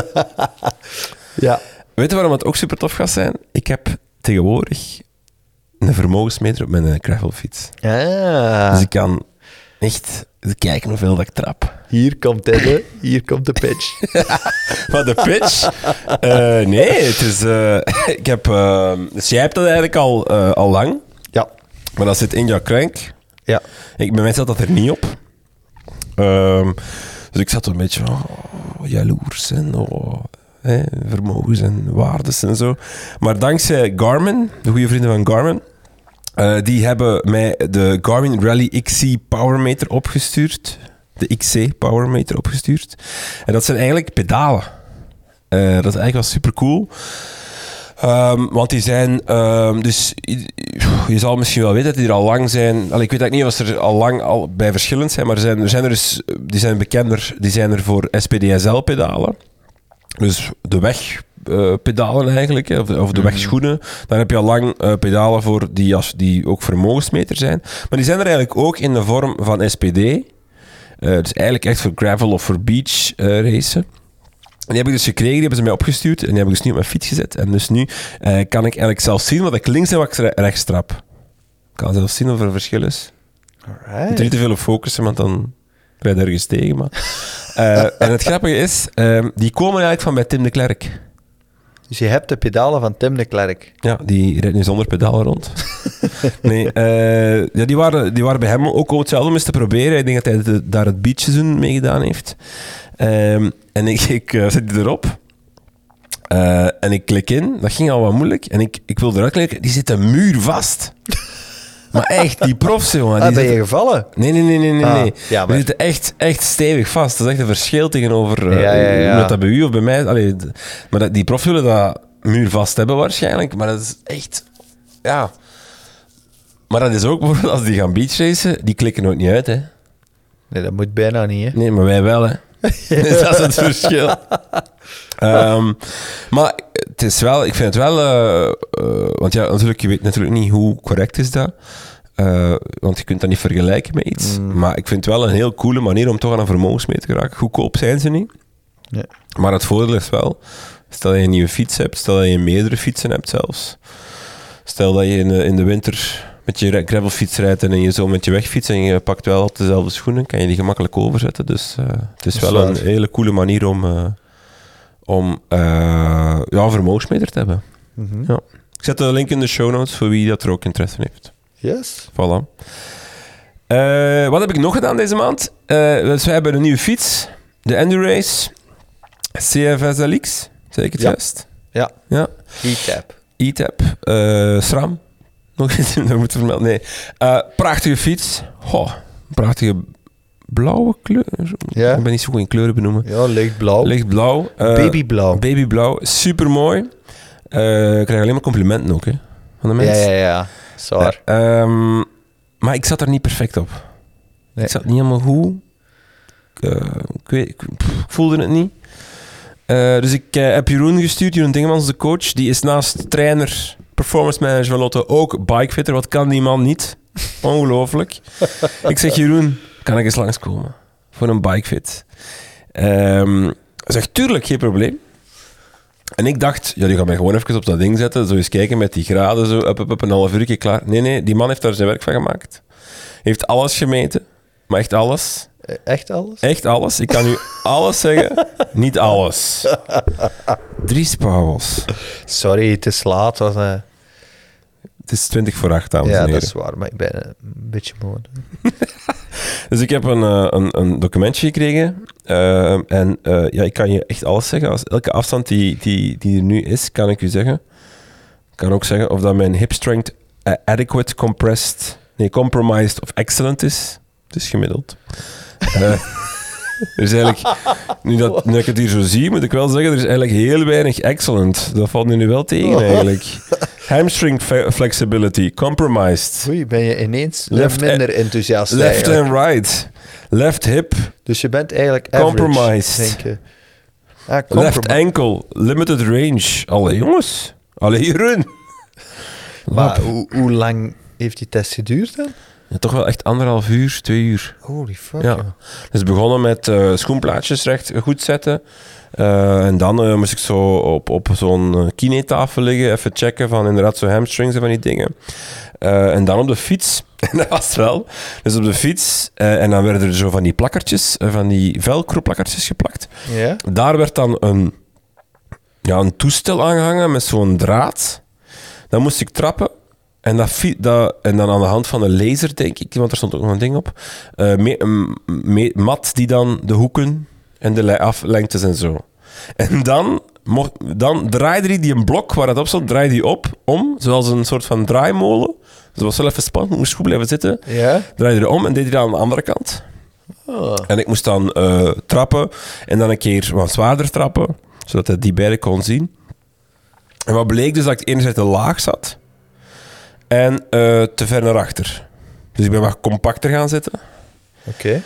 Ja. Weet je waarom het ook super tof gaat zijn? Ik heb tegenwoordig een vermogensmeter op mijn gravelfiets. Ah. Dus ik kan echt kijken hoeveel dat ik trap. Hier komt het, hè. Hier komt de pitch. Wat, de pitch? Uh, nee, het is... Uh, ik heb... Uh, dus jij hebt dat eigenlijk al, uh, al lang. Ja. Maar dat zit in jouw crank. Ja. Ik, bij mij zat dat er niet op. Um, dus ik zat een beetje... Oh, jaloers en... Oh, Hè, vermogens en waardes en zo. Maar dankzij Garmin, de goede vrienden van Garmin, uh, die hebben mij de Garmin Rally X C Powermeter opgestuurd. De X C Powermeter opgestuurd. En dat zijn eigenlijk pedalen. Uh, dat is eigenlijk wel super cool. Um, want die zijn... Um, dus je zal misschien wel weten dat die er al lang zijn. Allee, ik weet eigenlijk niet of ze er al lang al bij verschillend zijn, maar er zijn er, zijn er dus, die zijn bekender. Die zijn er voor S P D S L-pedalen. Dus de wegpedalen uh, eigenlijk, hè, of de, of de wegschoenen. Daar heb je al lang uh, pedalen voor die, als, die ook vermogensmeter zijn. Maar die zijn er eigenlijk ook in de vorm van S P D. Uh, dus eigenlijk echt voor gravel of voor beach uh, racen. En die heb ik dus gekregen, die hebben ze mij opgestuurd. En die heb ik dus nu op mijn fiets gezet. En dus nu uh, kan ik eigenlijk zelf zien wat ik links en wat ik rechts trap. Ik kan zelf zien of er een verschil is. Alright. Ik moet er niet te veel op focussen, want dan rijd je ergens tegen. Maar... Uh, en het grappige is, uh, die komen eigenlijk van bij Tim de Klerk. Dus je hebt de pedalen van Tim de Klerk. Ja, die rijdt nu zonder pedalen rond. Nee, uh, ja, die, waren, die waren bij hem ook hetzelfde om eens te proberen. Ik denk dat hij de, daar het beachseizoen mee gedaan heeft. Um, en ik, ik uh, zet die erop. Uh, en ik klik in. Dat ging al wat moeilijk. En ik, ik wilde eruit klikken. Die zit een muur vast. Maar echt, die profs, jongen. Ah, ben je zitten... gevallen? Nee, nee, nee, nee. nee. Ah, ja, maar... Die zitten echt, echt stevig vast. Dat is echt een verschil tegenover... Uh, ja, ja, ja. Met dat bij u of bij mij. Allee, d- maar dat, die profs willen dat muur vast hebben waarschijnlijk. Maar dat is echt... Ja. Maar dat is ook bijvoorbeeld als die gaan beachracen, die klikken nooit niet uit, hè. Nee, dat moet bijna niet, hè. Nee, maar wij wel, hè. Dus dat is het verschil. Um, maar het is wel, ik vind het wel, uh, uh, want ja, natuurlijk, je weet natuurlijk niet hoe correct is dat. Uh, want je kunt dat niet vergelijken met iets. Mm. Maar ik vind het wel een heel coole manier om toch aan een vermogensmeter te geraken. Goedkoop zijn ze niet. Nee. Maar het voordeel is wel, stel dat je een nieuwe fiets hebt, stel dat je meerdere fietsen hebt zelfs. Stel dat je in de, in de winter met je gravelfiets rijdt en je zo met je wegfiets en je pakt wel altijd dezelfde schoenen, kan je die gemakkelijk overzetten. Dus uh, het is, is wel waar. Een hele coole manier om, uh, om uh, ja, een vermogensmeter te hebben. Mm-hmm. Ja. Ik zet de link in de show notes voor wie dat er ook interesse in heeft. Yes. Voilà. Uh, wat heb ik nog gedaan deze maand? Uh, dus we hebben een nieuwe fiets. De Endurace C F S L X. Zeg ik het ja. juist? Ja. Ja. E-Tap. E-Tap. Uh, SRAM. Nog iets nog moeten vermelden. Nee. Uh, prachtige fiets. Oh, prachtige blauwe kleur. Ja. Ik ben niet zo goed in kleuren benoemen. Ja, lichtblauw. Lichtblauw. Uh, babyblauw. Babyblauw. Supermooi. Uh, ik krijg alleen maar complimenten ook, hè. Van de mensen. Ja, ja, ja. Zwaar. Uh, um, maar ik zat er niet perfect op. Nee. Ik zat niet helemaal goed. uh, ik, weet, ik, pff, ik voelde het niet. Uh, dus ik uh, heb Jeroen gestuurd, Jeroen Dingemans, de coach. Die is naast trainer, performance manager van Lotto ook bikefitter. Wat kan die man niet? Ongelooflijk. Ik zeg, Jeroen, kan ik eens langskomen voor een bikefit? Um, hij zegt, tuurlijk, geen probleem. En ik dacht, ja, die gaat mij gewoon even op dat ding zetten, zo eens kijken met die graden, zo, up, up, up, een half uurtje klaar. Nee, nee, die man heeft daar zijn werk van gemaakt. Heeft alles gemeten, maar echt alles. Echt alles? Echt alles. Ik kan nu alles zeggen, niet alles. Drie spouwels. Sorry, het is laat. Was, uh... Het is twintig voor acht, dames en ja, heren. dat is waar, maar ik ben een beetje moe. Dus ik heb een, uh, een, een documentje gekregen. Uh, en uh, ja, ik kan je echt alles zeggen. Als elke afstand die, die, die er nu is, kan ik u zeggen. Ik kan ook zeggen of dat mijn hip strength uh, adequate, compressed, nee, compromised of excellent is. Het is gemiddeld. Uh, dus eigenlijk, nu dat, nu dat ik het hier zo zie, moet ik wel zeggen, er is eigenlijk heel weinig excellent. Dat valt me nu wel tegen, eigenlijk. Hamstring flexibility, compromised. Oei, ben je ineens left minder enthousiast Left eigenlijk. and right. Left hip. Dus je bent eigenlijk average, Compromised. denk je. Ah, comprom- Left ankle, limited range. Allee, jongens. Allee, Jeroen. Maar hoe, hoe lang heeft die test geduurd dan? Ja, toch wel echt anderhalf uur, twee uur. Holy fuck, Ja. ja. Dus begonnen met uh, schoenplaatjes recht goed zetten. Uh, en dan uh, moest ik zo op, op zo'n uh, kinetafel liggen, even checken van inderdaad zo hamstrings en van die dingen. Uh, en dan op de fiets. En dat was het wel. Dus op de fiets. Uh, en dan werden er zo van die plakkertjes, uh, van die velcro-plakkertjes geplakt. Ja? Daar werd dan een, ja, een toestel aangehangen met zo'n draad. Dan moest ik trappen. En, dat, dat, en dan aan de hand van een laser, denk ik, want er stond ook nog een ding op, uh, me, me, mat die dan de hoeken en de aflengtes en zo. En dan, mocht, dan draaide hij die een blok waar het op stond, draaide hij op, om, zoals een soort van draaimolen. Dus dat was wel even spannend, moest goed blijven zitten. Ja? Draaide hij om en deed hij dat aan de andere kant. Oh. En ik moest dan uh, trappen en dan een keer wat zwaarder trappen, zodat hij die beide kon zien. En wat bleek dus dat ik enerzijds te laag zat en uh, te ver naar achter. Dus ik ben wat compacter gaan zitten. Oké. Okay.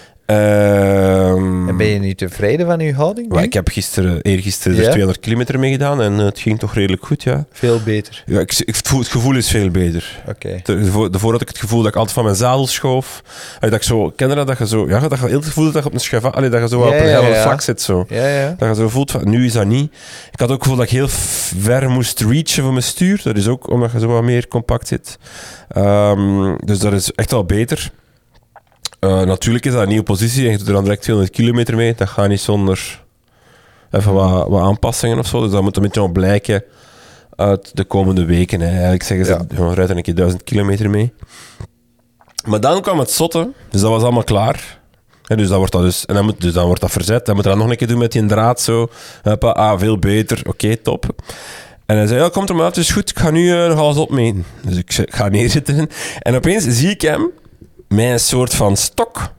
Um, en ben je niet tevreden van je houding? Maar ik heb gisteren, eergisteren ja? er tweehonderd kilometer mee gedaan en uh, het ging toch redelijk goed, ja. Veel beter? Ja, ik, ik, het, gevoel, het gevoel is veel beter. Oké. Okay. Daarvoor had ik het gevoel dat ik altijd van mijn zadel schoof. Dat ik zo, ken je dat, dat je zo, ja, dat je heel het gevoel dat je op een scheva, allee, dat je zo ja, op een heel ja, ja. vlak zit, zo. Ja, ja. Dat je zo voelt van, nu is dat niet. Ik had ook het gevoel dat ik heel ver moest reachen voor mijn stuur. Dat is ook omdat je zo wat meer compact zit. Um, dus dat is echt wel beter. Uh, natuurlijk is dat een nieuwe positie en je doet er dan direct tweehonderd kilometer mee. Dat gaat niet zonder even wat, wat aanpassingen of zo. Dus dat moet een beetje nog blijken uit de komende weken. Hè. Eigenlijk zeggen ze, ja. je rijdt er een keer duizend kilometer mee. Maar dan kwam het zotte, dus dat was allemaal klaar. En dus, dat wordt dat dus, en dan, moet, dus dan wordt dat verzet. Dan moet je dat nog een keer doen met die draad zo. Hoppa, ah, veel beter. Oké, okay, top. En hij zei, ja, komt er maar uit, het is goed. Ik ga nu uh, nog alles opmeten. Dus ik, ik ga neerzitten. En opeens zie ik hem met een soort van stok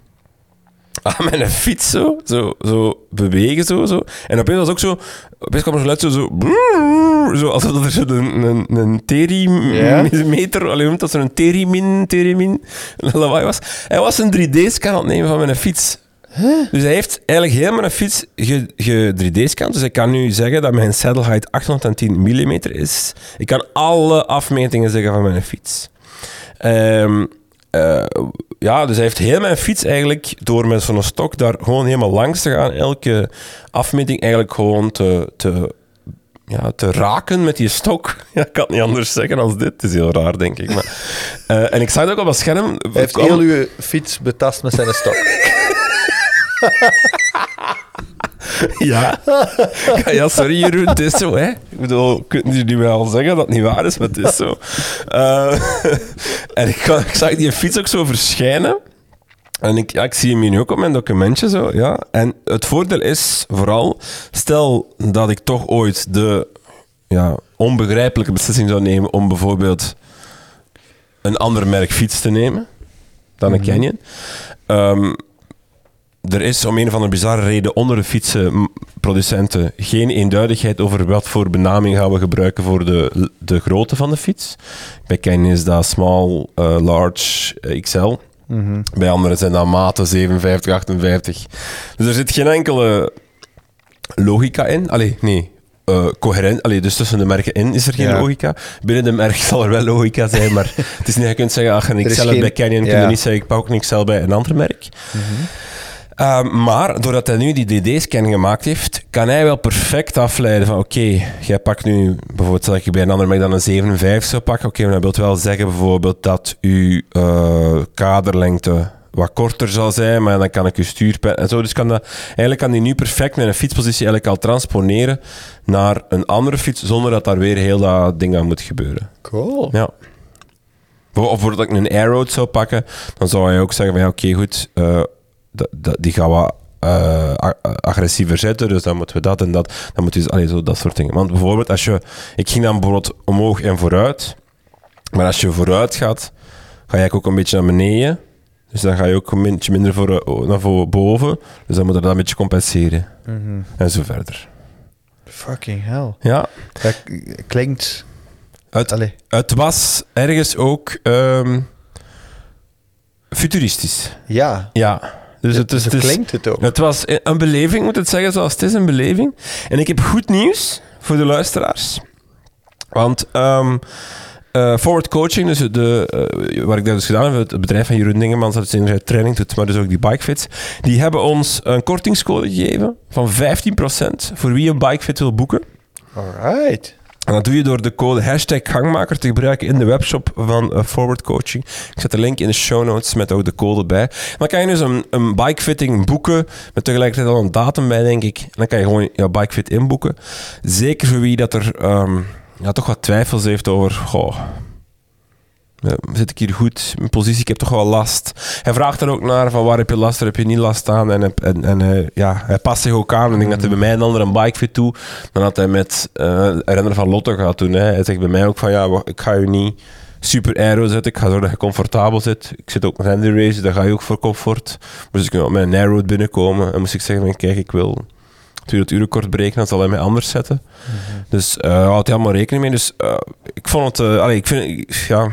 aan mijn fiets zo, zo, zo bewegen. Zo, zo. En opeens was ook zo... Opeens kwam er geluid zo... zo, brrr, zo alsof er zo een, een, een terimeter... Yeah. Allee, dat er een terimin, terimin lawaai was. Hij was een drie D-scan aan het nemen van mijn fiets. Huh? Dus hij heeft eigenlijk heel mijn fiets ge, ge drie D-scant. Dus ik kan nu zeggen dat mijn saddle height achthonderdtien millimeter is. Ik kan alle afmetingen zeggen van mijn fiets. Um, Uh, ja, dus hij heeft heel mijn fiets eigenlijk, door met zo'n stok daar gewoon helemaal langs te gaan, elke afmeting eigenlijk gewoon te, te, ja, te raken met die stok. Ja, ik kan het niet anders zeggen als dit. Het is heel raar, denk ik. Maar, uh, en ik zag het ook op het scherm. Hij heeft kwam... heel uw fiets betast met zijn stok. Ja. Ja, sorry Jeroen, het is zo, hè. Ik bedoel, kunnen jullie wel zeggen dat het niet waar is, maar het is zo. Uh, en ik, ik zag die fiets ook zo verschijnen. En ik, ja, ik zie hem hier nu ook op mijn documentje zo, ja. En het voordeel is vooral, stel dat ik toch ooit de ja, onbegrijpelijke beslissing zou nemen om bijvoorbeeld een ander merk fiets te nemen dan een mm-hmm. Canyon. Um, Er is om een of andere bizarre reden onder de fietsenproducenten geen eenduidigheid over wat voor benaming gaan we gebruiken voor de, de grootte van de fiets. Bij Canyon is dat small, uh, large, uh, X L. Mm-hmm. Bij anderen zijn dat maten zevenenvijftig, achtenvijftig. Dus er zit geen enkele logica in. Allee, nee. Uh, coherent. Allee, dus tussen de merken in is er geen ja. logica. Binnen de merk zal er wel logica zijn, maar het is niet, je kunt zeggen, als je een X L geen... bij Canyon, ja. kun je niet zeggen, ik pak ook een X L bij een ander merk. Mm-hmm. Uh, maar doordat hij nu die D D-scan gemaakt heeft, kan hij wel perfect afleiden van oké, okay, jij pakt nu, bijvoorbeeld stel ik bij een ander merk dan een zeven komma vijf zou pakken, oké, okay, maar dat wil wel zeggen bijvoorbeeld dat uw uh, kaderlengte wat korter zal zijn, maar dan kan ik uw stuurpen en zo. Dus kan dat, eigenlijk kan hij nu perfect met een fietspositie eigenlijk al transponeren naar een andere fiets, zonder dat daar weer heel dat ding aan moet gebeuren. Cool. Ja. Of bijvoorbeeld ik een Aeroad zou pakken, dan zou hij ook zeggen van ja, oké, okay, goed, uh, d- d- die gaan wat uh, agressiever zetten, dus dan moeten we dat en dat. Dan moet je, allee, zo dat soort dingen. Want bijvoorbeeld, als je, ik ging dan bijvoorbeeld omhoog en vooruit, maar als je vooruit gaat, ga je ook een beetje naar beneden. Dus dan ga je ook een beetje minder voor, naar voor boven. Dus dan moet je dat een beetje compenseren. Mm-hmm. En zo verder. Fucking hell. Ja. Dat klinkt... Het, het was ergens ook um, futuristisch. Ja. Ja. Dus het, is, zo het is, klinkt het ook. Het was een beleving, moet het zeggen zoals het is, een beleving. En ik heb goed nieuws voor de luisteraars. Want... Um, Uh, forward coaching, dus de, uh, waar ik dat dus gedaan heb, het bedrijf van Jeroen Dingemans, dat is in training doet, maar dus ook die bikefits, die hebben ons een kortingscode gegeven van vijftien procent voor wie een bikefit wil boeken. Alright. En dat doe je door de code hashtag gangmaker te gebruiken in de webshop van uh, Forward Coaching. Ik zet de link in de show notes met ook de code bij. Dan kan je dus een, een bikefitting boeken met tegelijkertijd al een datum bij, denk ik. En dan kan je gewoon jouw bikefit inboeken. Zeker voor wie dat er... Um, Ja, toch wat twijfels heeft over... Goh, ja, zit ik hier goed in mijn positie? Ik heb toch wel last. Hij vraagt er ook naar van waar heb je last, waar heb je niet last aan. En, en, en uh, ja, hij past zich ook aan. En ik denk dat hij bij mij een andere een bikefit doet dan dat hij met uh, een renner van Lotto gaat doen. Hè. Hij zegt bij mij ook van ja, ik ga je niet super aero zetten. Ik ga zorgen dat je comfortabel zit. Ik zit ook met Handy Race, daar ga je ook voor comfort. Dus ik kan met een aero binnenkomen en moest ik zeggen van kijk, ik wil... tweehonderd uur kort berekenen, dan zal hij mij anders zetten. Mm-hmm. Dus uh, houdt hij allemaal rekening mee. Dus uh, ik vond het... Uh, allee, ik vind, ja,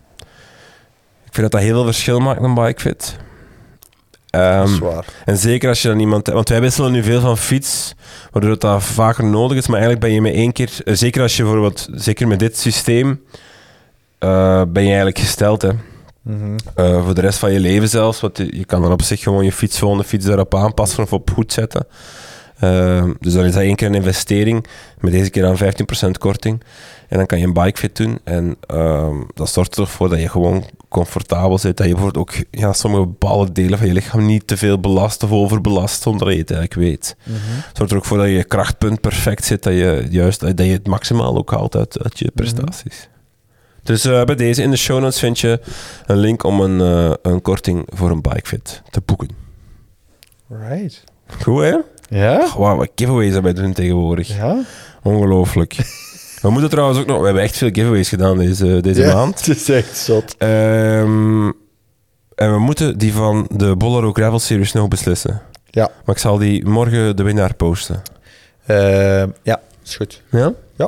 ik vind dat dat heel veel verschil maakt, een bikefit. Um, dat is waar. En zeker als je dan iemand... Want wij wisselen nu veel van fiets, waardoor het dat vaker nodig is. Maar eigenlijk ben je met één keer... Uh, zeker als je bijvoorbeeld... Zeker met dit systeem... Uh, ben je eigenlijk gesteld, hè. Mm-hmm. Uh, voor de rest van je leven zelfs. Want je, je kan dan op zich gewoon je fiets, gewoon de fiets daarop aanpassen of op goed zetten. Uh, dus dan is dat één keer een investering, met deze keer aan vijftien procent korting. En dan kan je een bikefit doen. En uh, dat zorgt ervoor dat je gewoon comfortabel zit. Dat je bijvoorbeeld ook ja, sommige bepaalde delen van je lichaam niet te veel belast of overbelast, zonder dat je het eigenlijk weet. Mm-hmm. Het zorgt er ook voor dat je krachtpunt perfect zit, dat je, juist, dat je het maximaal ook haalt uit, uit je prestaties. Mm-hmm. Dus uh, bij deze in de show notes vind je een link om een, uh, een korting voor een bikefit te boeken. Right. Goed, hè? Ja? Wauw, wat giveaways dat wij doen tegenwoordig. Ja? Ongelooflijk. We moeten trouwens ook nog... We hebben echt veel giveaways gedaan deze, deze ja, maand. Het is echt zot. Um, en we moeten die van de Bolero Gravel Series nog beslissen. Ja. Maar ik zal die morgen de winnaar posten. Uh, ja, is goed. Ja? Ja. Oké.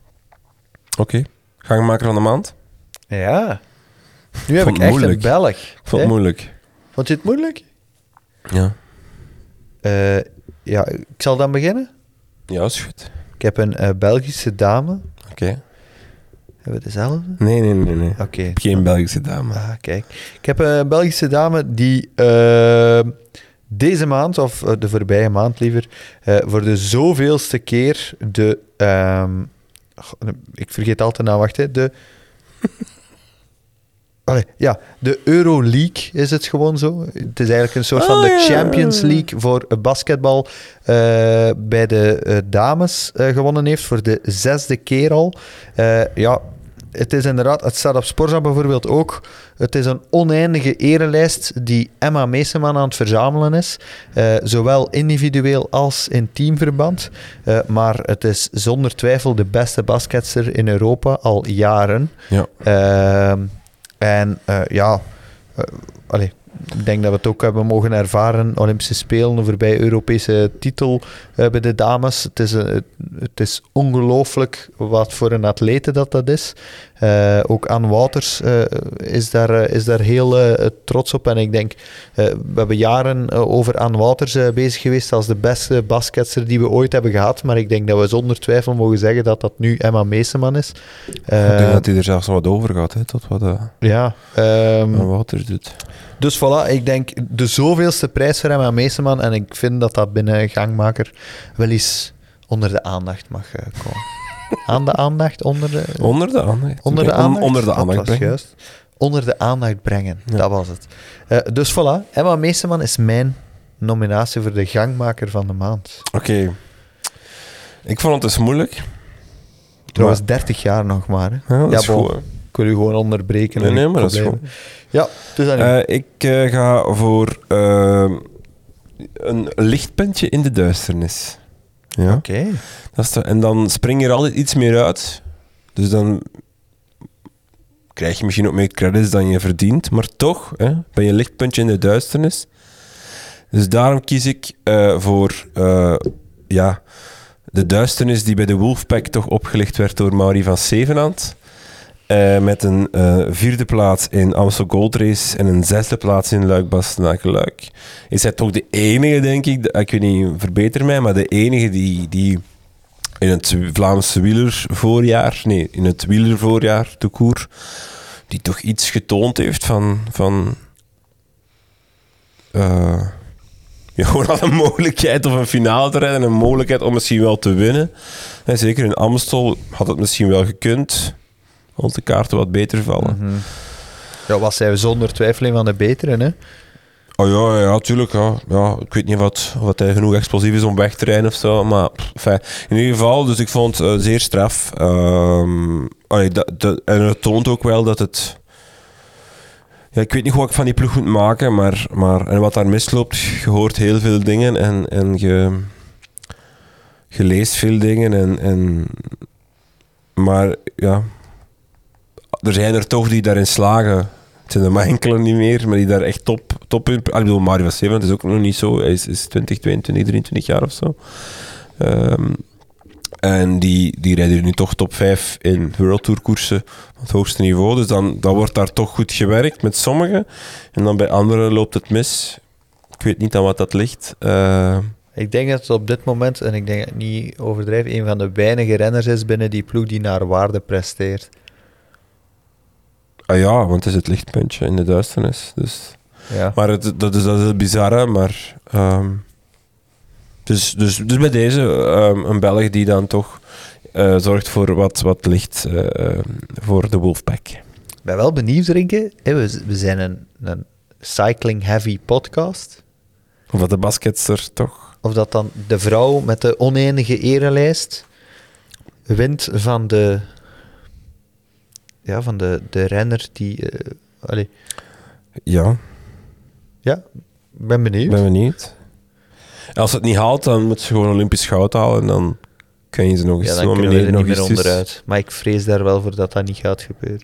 Okay. Gangmaker van de maand? Ja. Nu heb ik echt moeilijk. Een Belg. Ik vond het moeilijk. Vond je het moeilijk? Ja. Uh, ja, ik zal dan beginnen. Ja, is goed. Ik heb een uh, Belgische dame. Oké. Okay. Hebben we dezelfde? Nee, nee, nee. nee. Oké. Okay. Ik heb geen Belgische dame. Ah, kijk. Ik heb een Belgische dame die uh, deze maand, of uh, de voorbije maand liever, uh, voor de zoveelste keer de... Um, ik vergeet altijd nou, wacht, hè, de... Allee, ja, de Euroleague is het gewoon zo. Het is eigenlijk een soort oh, van de ja. Champions League voor basketbal uh, bij de uh, dames uh, gewonnen heeft, voor de zesde keer al. Uh, ja, het is inderdaad, het staat op Sporza bijvoorbeeld ook, het is een oneindige erelijst die Emma Meeseman aan het verzamelen is, uh, zowel individueel als in teamverband. Uh, maar het is zonder twijfel de beste basketster in Europa al jaren. Ja. Uh, En uh, ja, uh, allez, ik denk dat we het ook hebben mogen ervaren. Olympische Spelen, een voorbij Europese titel uh, bij de dames. Het is, uh, het is ongelooflijk wat voor een atlete dat dat is. Uh, ook Anne Wouters uh, is, daar, uh, is daar heel uh, trots op. En ik denk, uh, we hebben jaren uh, over Anne Wouters uh, bezig geweest als de beste basketster die we ooit hebben gehad. Maar ik denk dat we zonder twijfel mogen zeggen dat dat nu Emma Meeseman is. Uh, ik denk dat hij er zelfs wat over gaat, hè, tot wat uh, ja, um, Wouters doet. Dus voilà, ik denk de zoveelste prijs voor Emma Meeseman. En ik vind dat dat binnen Gangmaker wel eens onder de aandacht mag uh, komen. Aan de aandacht, onder de... Onder de aandacht. Onder de aandacht, onder de aandacht brengen. Juist. Onder de aandacht brengen, ja. Dat was het. Uh, dus voilà, Emma Meeseman is mijn nominatie voor de Gangmaker van de maand. Oké. Okay. Ik vond het dus moeilijk. Trouwens, dertig jaar nog maar. Hè. Ja, dat ja, is bon, goed. ik wil u gewoon onderbreken. Nee, nee, maar dat is goed. Ja, dus dan uh, ik uh, ga voor uh, een lichtpuntje in de duisternis. Ja. Oké. Okay. En dan spring je er altijd iets meer uit. Dus dan krijg je misschien ook meer credits dan je verdient. Maar toch hè, ben je een lichtpuntje in de duisternis. Dus daarom kies ik uh, voor uh, ja, de duisternis die bij de Wolfpack toch opgelicht werd door Mauri van Zevenand. Uh, met een uh, vierde plaats in Amstel Gold Race en een zesde plaats in Luik-Bastenaken-Luik. Is hij toch de enige, denk ik, de, ik weet niet, verbeter mij, maar de enige die, die in het Vlaamse wielervoorjaar, nee, in het wielervoorjaar, de koer, die toch iets getoond heeft van, van uh, ja, gewoon al een mogelijkheid of een finale te rijden, een mogelijkheid om misschien wel te winnen. En zeker in Amstel had het misschien wel gekund. Als de kaarten wat beter vallen. Mm-hmm. Ja, was hij zonder twijfel een van de betere, hè? Oh ja, ja, tuurlijk. Ja. Ja, ik weet niet wat, wat hij genoeg explosief is om weg te rijden of zo. Maar enfin, in ieder geval, dus ik vond het uh, zeer straf. Um, allee, dat, dat, en het toont ook wel dat het... Ja, ik weet niet wat ik van die ploeg moet maken, maar, maar en wat daar misloopt, je hoort heel veel dingen en, en je, je leest veel dingen. En, en, maar ja... Er zijn er toch die daarin slagen. Het zijn er maar enkele niet meer, maar die daar echt top, top in... Ik bedoel, Mario van Zevenand is ook nog niet zo. Hij is, is twintig, tweeëntwintig, drieëntwintig jaar of zo. Um, en die, die rijden nu toch top vijf in World Tour koersen op het hoogste niveau. Dus dan, dan wordt daar toch goed gewerkt met sommigen. En dan bij anderen loopt het mis. Ik weet niet aan wat dat ligt. Uh, Ik denk dat het op dit moment, en ik denk dat het niet overdrijven, een van de weinige renners is binnen die ploeg die naar waarde presteert. Ah ja, want het is het lichtpuntje in de duisternis. Dus. Ja. Maar het, dat, is, dat is het bizarre, maar... Um, dus, dus, dus bij deze, um, een Belg die dan toch uh, zorgt voor wat, wat licht uh, uh, voor de Wolfpack. Ik ben wel benieuwd, Rinke. We, we zijn een, een cycling-heavy podcast. Of dat de basketster toch... Of dat dan de vrouw met de oneindige erelijst wint van de... Ja, van de, de renner die... Uh, allez. Ja. Ja, ik ben benieuwd. Ik ben benieuwd. Als het niet haalt, dan moet ze gewoon Olympisch goud halen en dan kan je ze nog eens ja, dan kunnen we er nog niet meer eens onderuit. Maar ik vrees daar wel voor dat dat niet gaat gebeuren.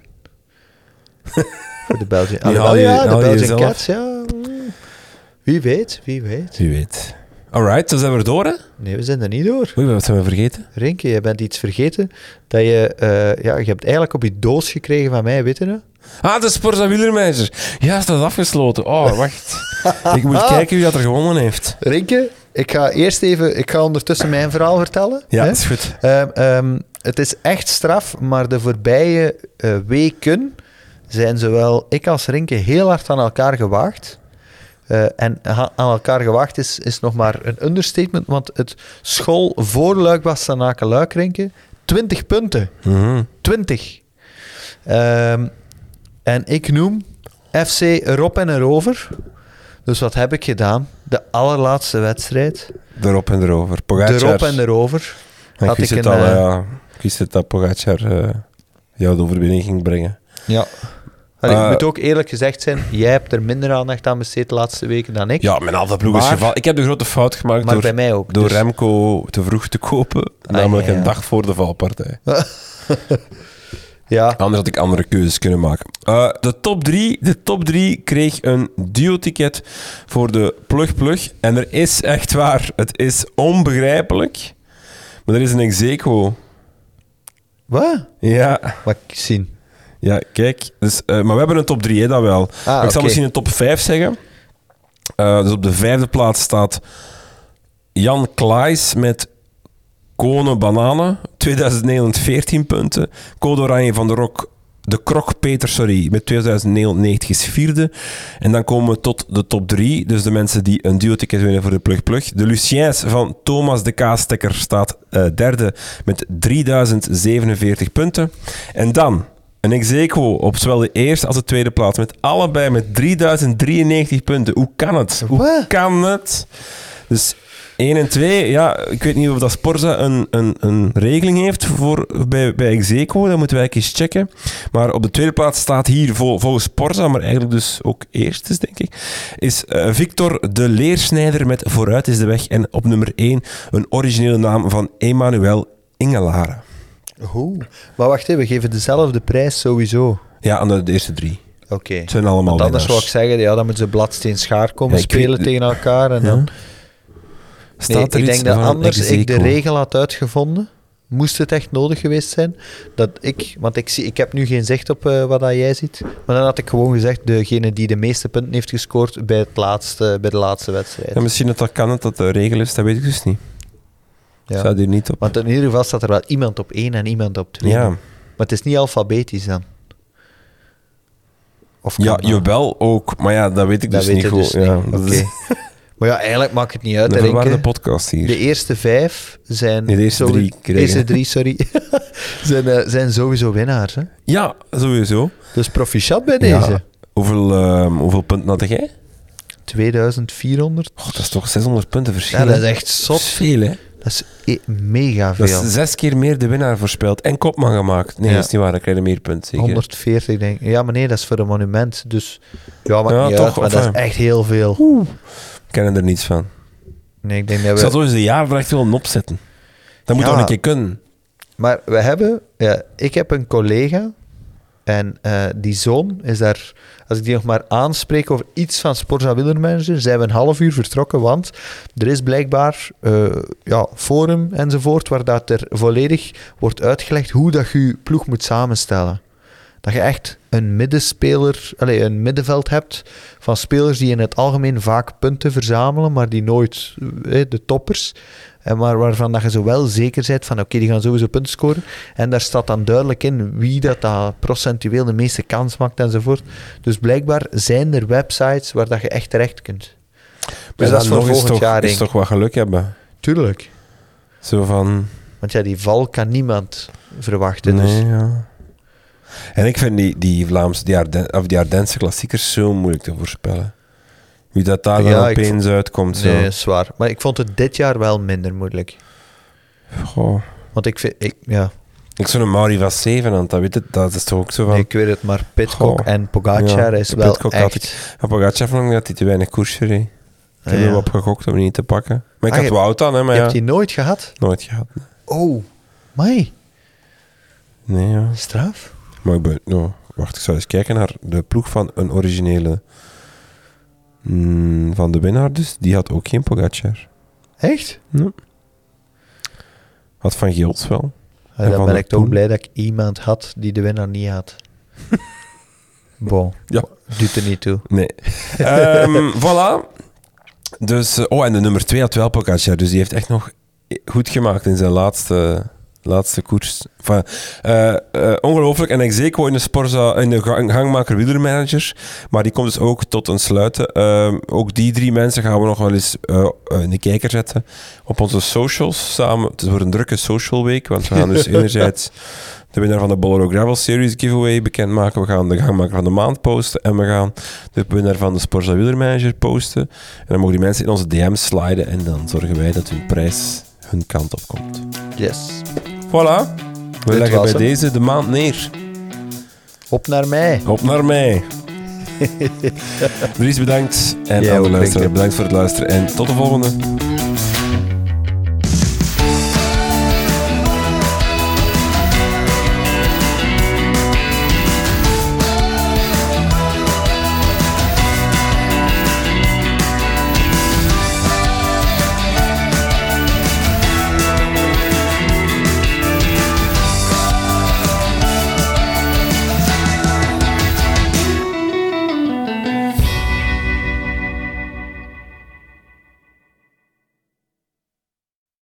Voor de Belgian... Ah, ja, ja, de Belgian jezelf. Cats, ja. Wie weet, wie weet. Wie weet. Alright, zo zijn we er door, hè? Nee, we zijn er niet door. Oei, wat zijn we vergeten? Rinke, je bent iets vergeten. Dat je... Uh, ja, je hebt eigenlijk op je doos gekregen van mij, weet je dat? Ah, de Sporza Wielermeisjer. Ja, is dat afgesloten. Oh, wacht. Ik moet kijken wie dat er gewonnen heeft. Rinke, ik ga eerst even... Ik ga ondertussen mijn verhaal vertellen. Ja, hè? dat is goed. Um, um, het is echt straf, maar de voorbije uh, weken zijn zowel ik als Rinke heel hard aan elkaar gewaagd. Uh, en aan elkaar gewaagd is, is nog maar een understatement, want het school voor Luik-Bastenaken-Luik, Rinke, twintig punten. Mm-hmm. twintig. Um, en ik noem F C Rob en erover. Dus wat heb ik gedaan? De allerlaatste wedstrijd. Erop en erover. Pogacar. Erop en erover. Ik Had wist, ik het een, al, uh, ja. Ik wist het dat Pogacar uh, jou de overwinning ging brengen. Ja. Allee, Uh, ik moet ook eerlijk gezegd zijn, jij hebt er minder aandacht aan besteed de laatste weken dan ik. Ja, mijn halve ploeg is Maar- gevallen. Ik heb de grote fout gemaakt Maar door, bij mij ook. door dus- Remco te vroeg te kopen. Ah, namelijk ja, ja. een dag voor de valpartij. Ja. Anders had ik andere keuzes kunnen maken. Uh, de top drie, de top drie kreeg een duo-ticket voor de Plug Plug. En er is echt waar, het is onbegrijpelijk, maar er is een ex aequo. Wat? Ja. Wat ik zien. Ja, kijk. Dus, uh, maar we hebben een top drie, hè, dat wel. Ah, maar ik okay. zal misschien een top vijf zeggen. Uh, dus op de vijfde plaats staat Jan Klaes met Kone Bananen, tweeduizend negenhonderdveertien punten. Code Oranje van de Rock, de Krok Peter, sorry, met tweeduizend negenhonderdnegentig is vierde. En dan komen we tot de top drie, dus de mensen die een duo-ticket winnen voor de Plug Plug. De Luciens van Thomas de Kaastekker staat uh, derde met drieduizend zevenenveertig punten. En dan een ex aequo op zowel de eerste als de tweede plaats, met allebei met drieduizend drieënnegentig punten. Hoe kan het? Hoe What? kan het? Dus één en twee, ja, ik weet niet of dat Sporza een, een, een regeling heeft voor, bij, bij ex aequo, dat moeten wij eens checken. Maar op de tweede plaats staat hier vol, volgens Sporza, maar eigenlijk dus ook eerst is, denk ik, is uh, Victor de Leersnijder met Vooruit is de weg. En op nummer één een originele naam van Emmanuel Ingelaren. Oeh. Maar wacht even, we geven dezelfde prijs sowieso. Ja, aan de, de eerste drie. Oké. Okay. Het zijn allemaal Want anders winnaars. zou ik zeggen, ja, dan moeten ze bladsteen schaar komen Ja, ik spelen weet- tegen elkaar. En Ja. dan... Staat Nee, er ik iets denk dat van anders ex ik de aequo? regel had uitgevonden, moest het echt nodig geweest zijn, dat ik, want ik, zie, ik heb nu geen zicht op uh, wat dat jij ziet, maar dan had ik gewoon gezegd, degene die de meeste punten heeft gescoord bij, het laatste, bij de laatste wedstrijd. Ja, misschien dat dat kan, dat dat de regel is, dat weet ik dus niet. Ja. Staat hier niet op. Want in ieder geval staat er wel iemand op één en iemand op twee. Ja, Maar het is niet alfabetisch dan. Of kan ja dat? jawel ook, maar ja, dat weet ik Dat dus weet niet je goed. dus Ja, niet. dat Oké. is Maar ja, eigenlijk maakt het niet uit. een hè, verwarde Renke. podcast hier. De eerste vijf zijn... Nee, de eerste sowieso- drie kregen. eerste drie, sorry. zijn, uh, zijn sowieso winnaars. Hè? Ja, sowieso. Dus proficiat bij Ja. deze. Hoeveel, uh, hoeveel punten had jij? tweeduizend vierhonderd. Oh, dat is toch zeshonderd punten verschil. Ja, dat is hè? echt Dat is zot. veel, hè? Dat is e- mega Dat veel. is zes keer meer de winnaar voorspeld en kopman gemaakt. Nee, Ja. dat is niet waar, dan krijg je meer punten, zeker. honderdveertig, denk ik. Ja, maar nee, dat is voor een monument. Dus ja, maakt Ja, niet toch, uit, maar of, dat is hè? echt heel veel. Ik ken er niets van. Nee, ik denk dat Ik we... zou sowieso een jaar er echt willen opzetten. Dat moet Ja. toch een keer kunnen. Maar we hebben... Ja, ik heb een collega en uh, die zoon is daar... Als ik die nog maar aanspreek over iets van Sporza Wielermanager, zijn we een half uur vertrokken, want er is blijkbaar uh, ja, forum enzovoort, waar dat er volledig wordt uitgelegd hoe dat je je ploeg moet samenstellen. Dat je echt een middenspeler, allez, een middenveld hebt van spelers die in het algemeen vaak punten verzamelen, maar die nooit, eh, de toppers, en maar waarvan dat je zo wel zeker bent van oké, okay, die gaan sowieso punten scoren. En daar staat dan duidelijk in wie dat, dat procentueel de meeste kans maakt enzovoort. Dus blijkbaar zijn er websites waar dat je echt terecht kunt. Dus Maar dat is dan voor nog eens volgend toch, jaar, is denk ik. toch wat geluk hebben. Tuurlijk. Zo van... Want ja, die val kan niemand verwachten. Nee, Dus. ja. En ik vind die, die Vlaamse, die, Arden, of die Ardense klassiekers zo moeilijk te voorspellen. Wie dat daar dan Ja, ik opeens uitkomt. Zo. Nee, zwaar. Maar ik vond het dit jaar wel minder moeilijk. Goh. Want ik vind... Ik, ja, Ik zo'n Mauri van zeven aan, dat weet het, dat is toch ook zo van... nee, ik weet het, maar Pidcock Goh. en Pogacar Ja, is de wel Pidcock echt... had ik- En Pogacar vond ik dat hij te weinig koersje reed. Ik heb Ah, er ja. wel op gegokt om die niet te pakken. Maar ik Ah, had je- Wout dan, hè, maar Je ja, hebt die nooit gehad? nooit gehad. Oh, mai. Nee, ja. Straf. Maar ik ben... Oh, wacht, ik zou eens kijken naar de ploeg van een originele... Mm, van de winnaar dus. Die had ook geen Pogacar. Echt? Nee. Had Van Gils wel. Ja, En dan Van ben der ik toch Poel. blij dat ik iemand had die de winnaar niet had. Bon, Ja. doet er niet toe. Nee. Ehm, voilà. Dus, uh, oh, en de nummer twee had wel Pogacar. Dus die heeft echt nog goed gemaakt in zijn laatste, laatste koers. Enfin, uh, uh, ongelooflijk. En ex aequo in de Sporza, in de gang, gangmaker wielermanager. Maar die komt dus ook tot een sluiten. Uh, ook die drie mensen gaan we nog wel eens uh, in de kijker zetten. Op onze socials samen. Het wordt een drukke social week. Want we gaan dus enerzijds de winnaar van de Bolero Gravel Series giveaway bekendmaken. We gaan de gangmaker van de maand posten. En we gaan de winnaar van de Sporza Wielermanager posten. En dan mogen die mensen in onze D M's sliden. En dan zorgen wij dat hun prijs hun kant op komt. Yes. Voilà. We Dit leggen was bij hem. deze de maand neer. Op naar mij. Op naar mij. Dries, bedankt. En Jij aan de ook, luisteraar, Henk. bedankt voor het luisteren. En tot de volgende.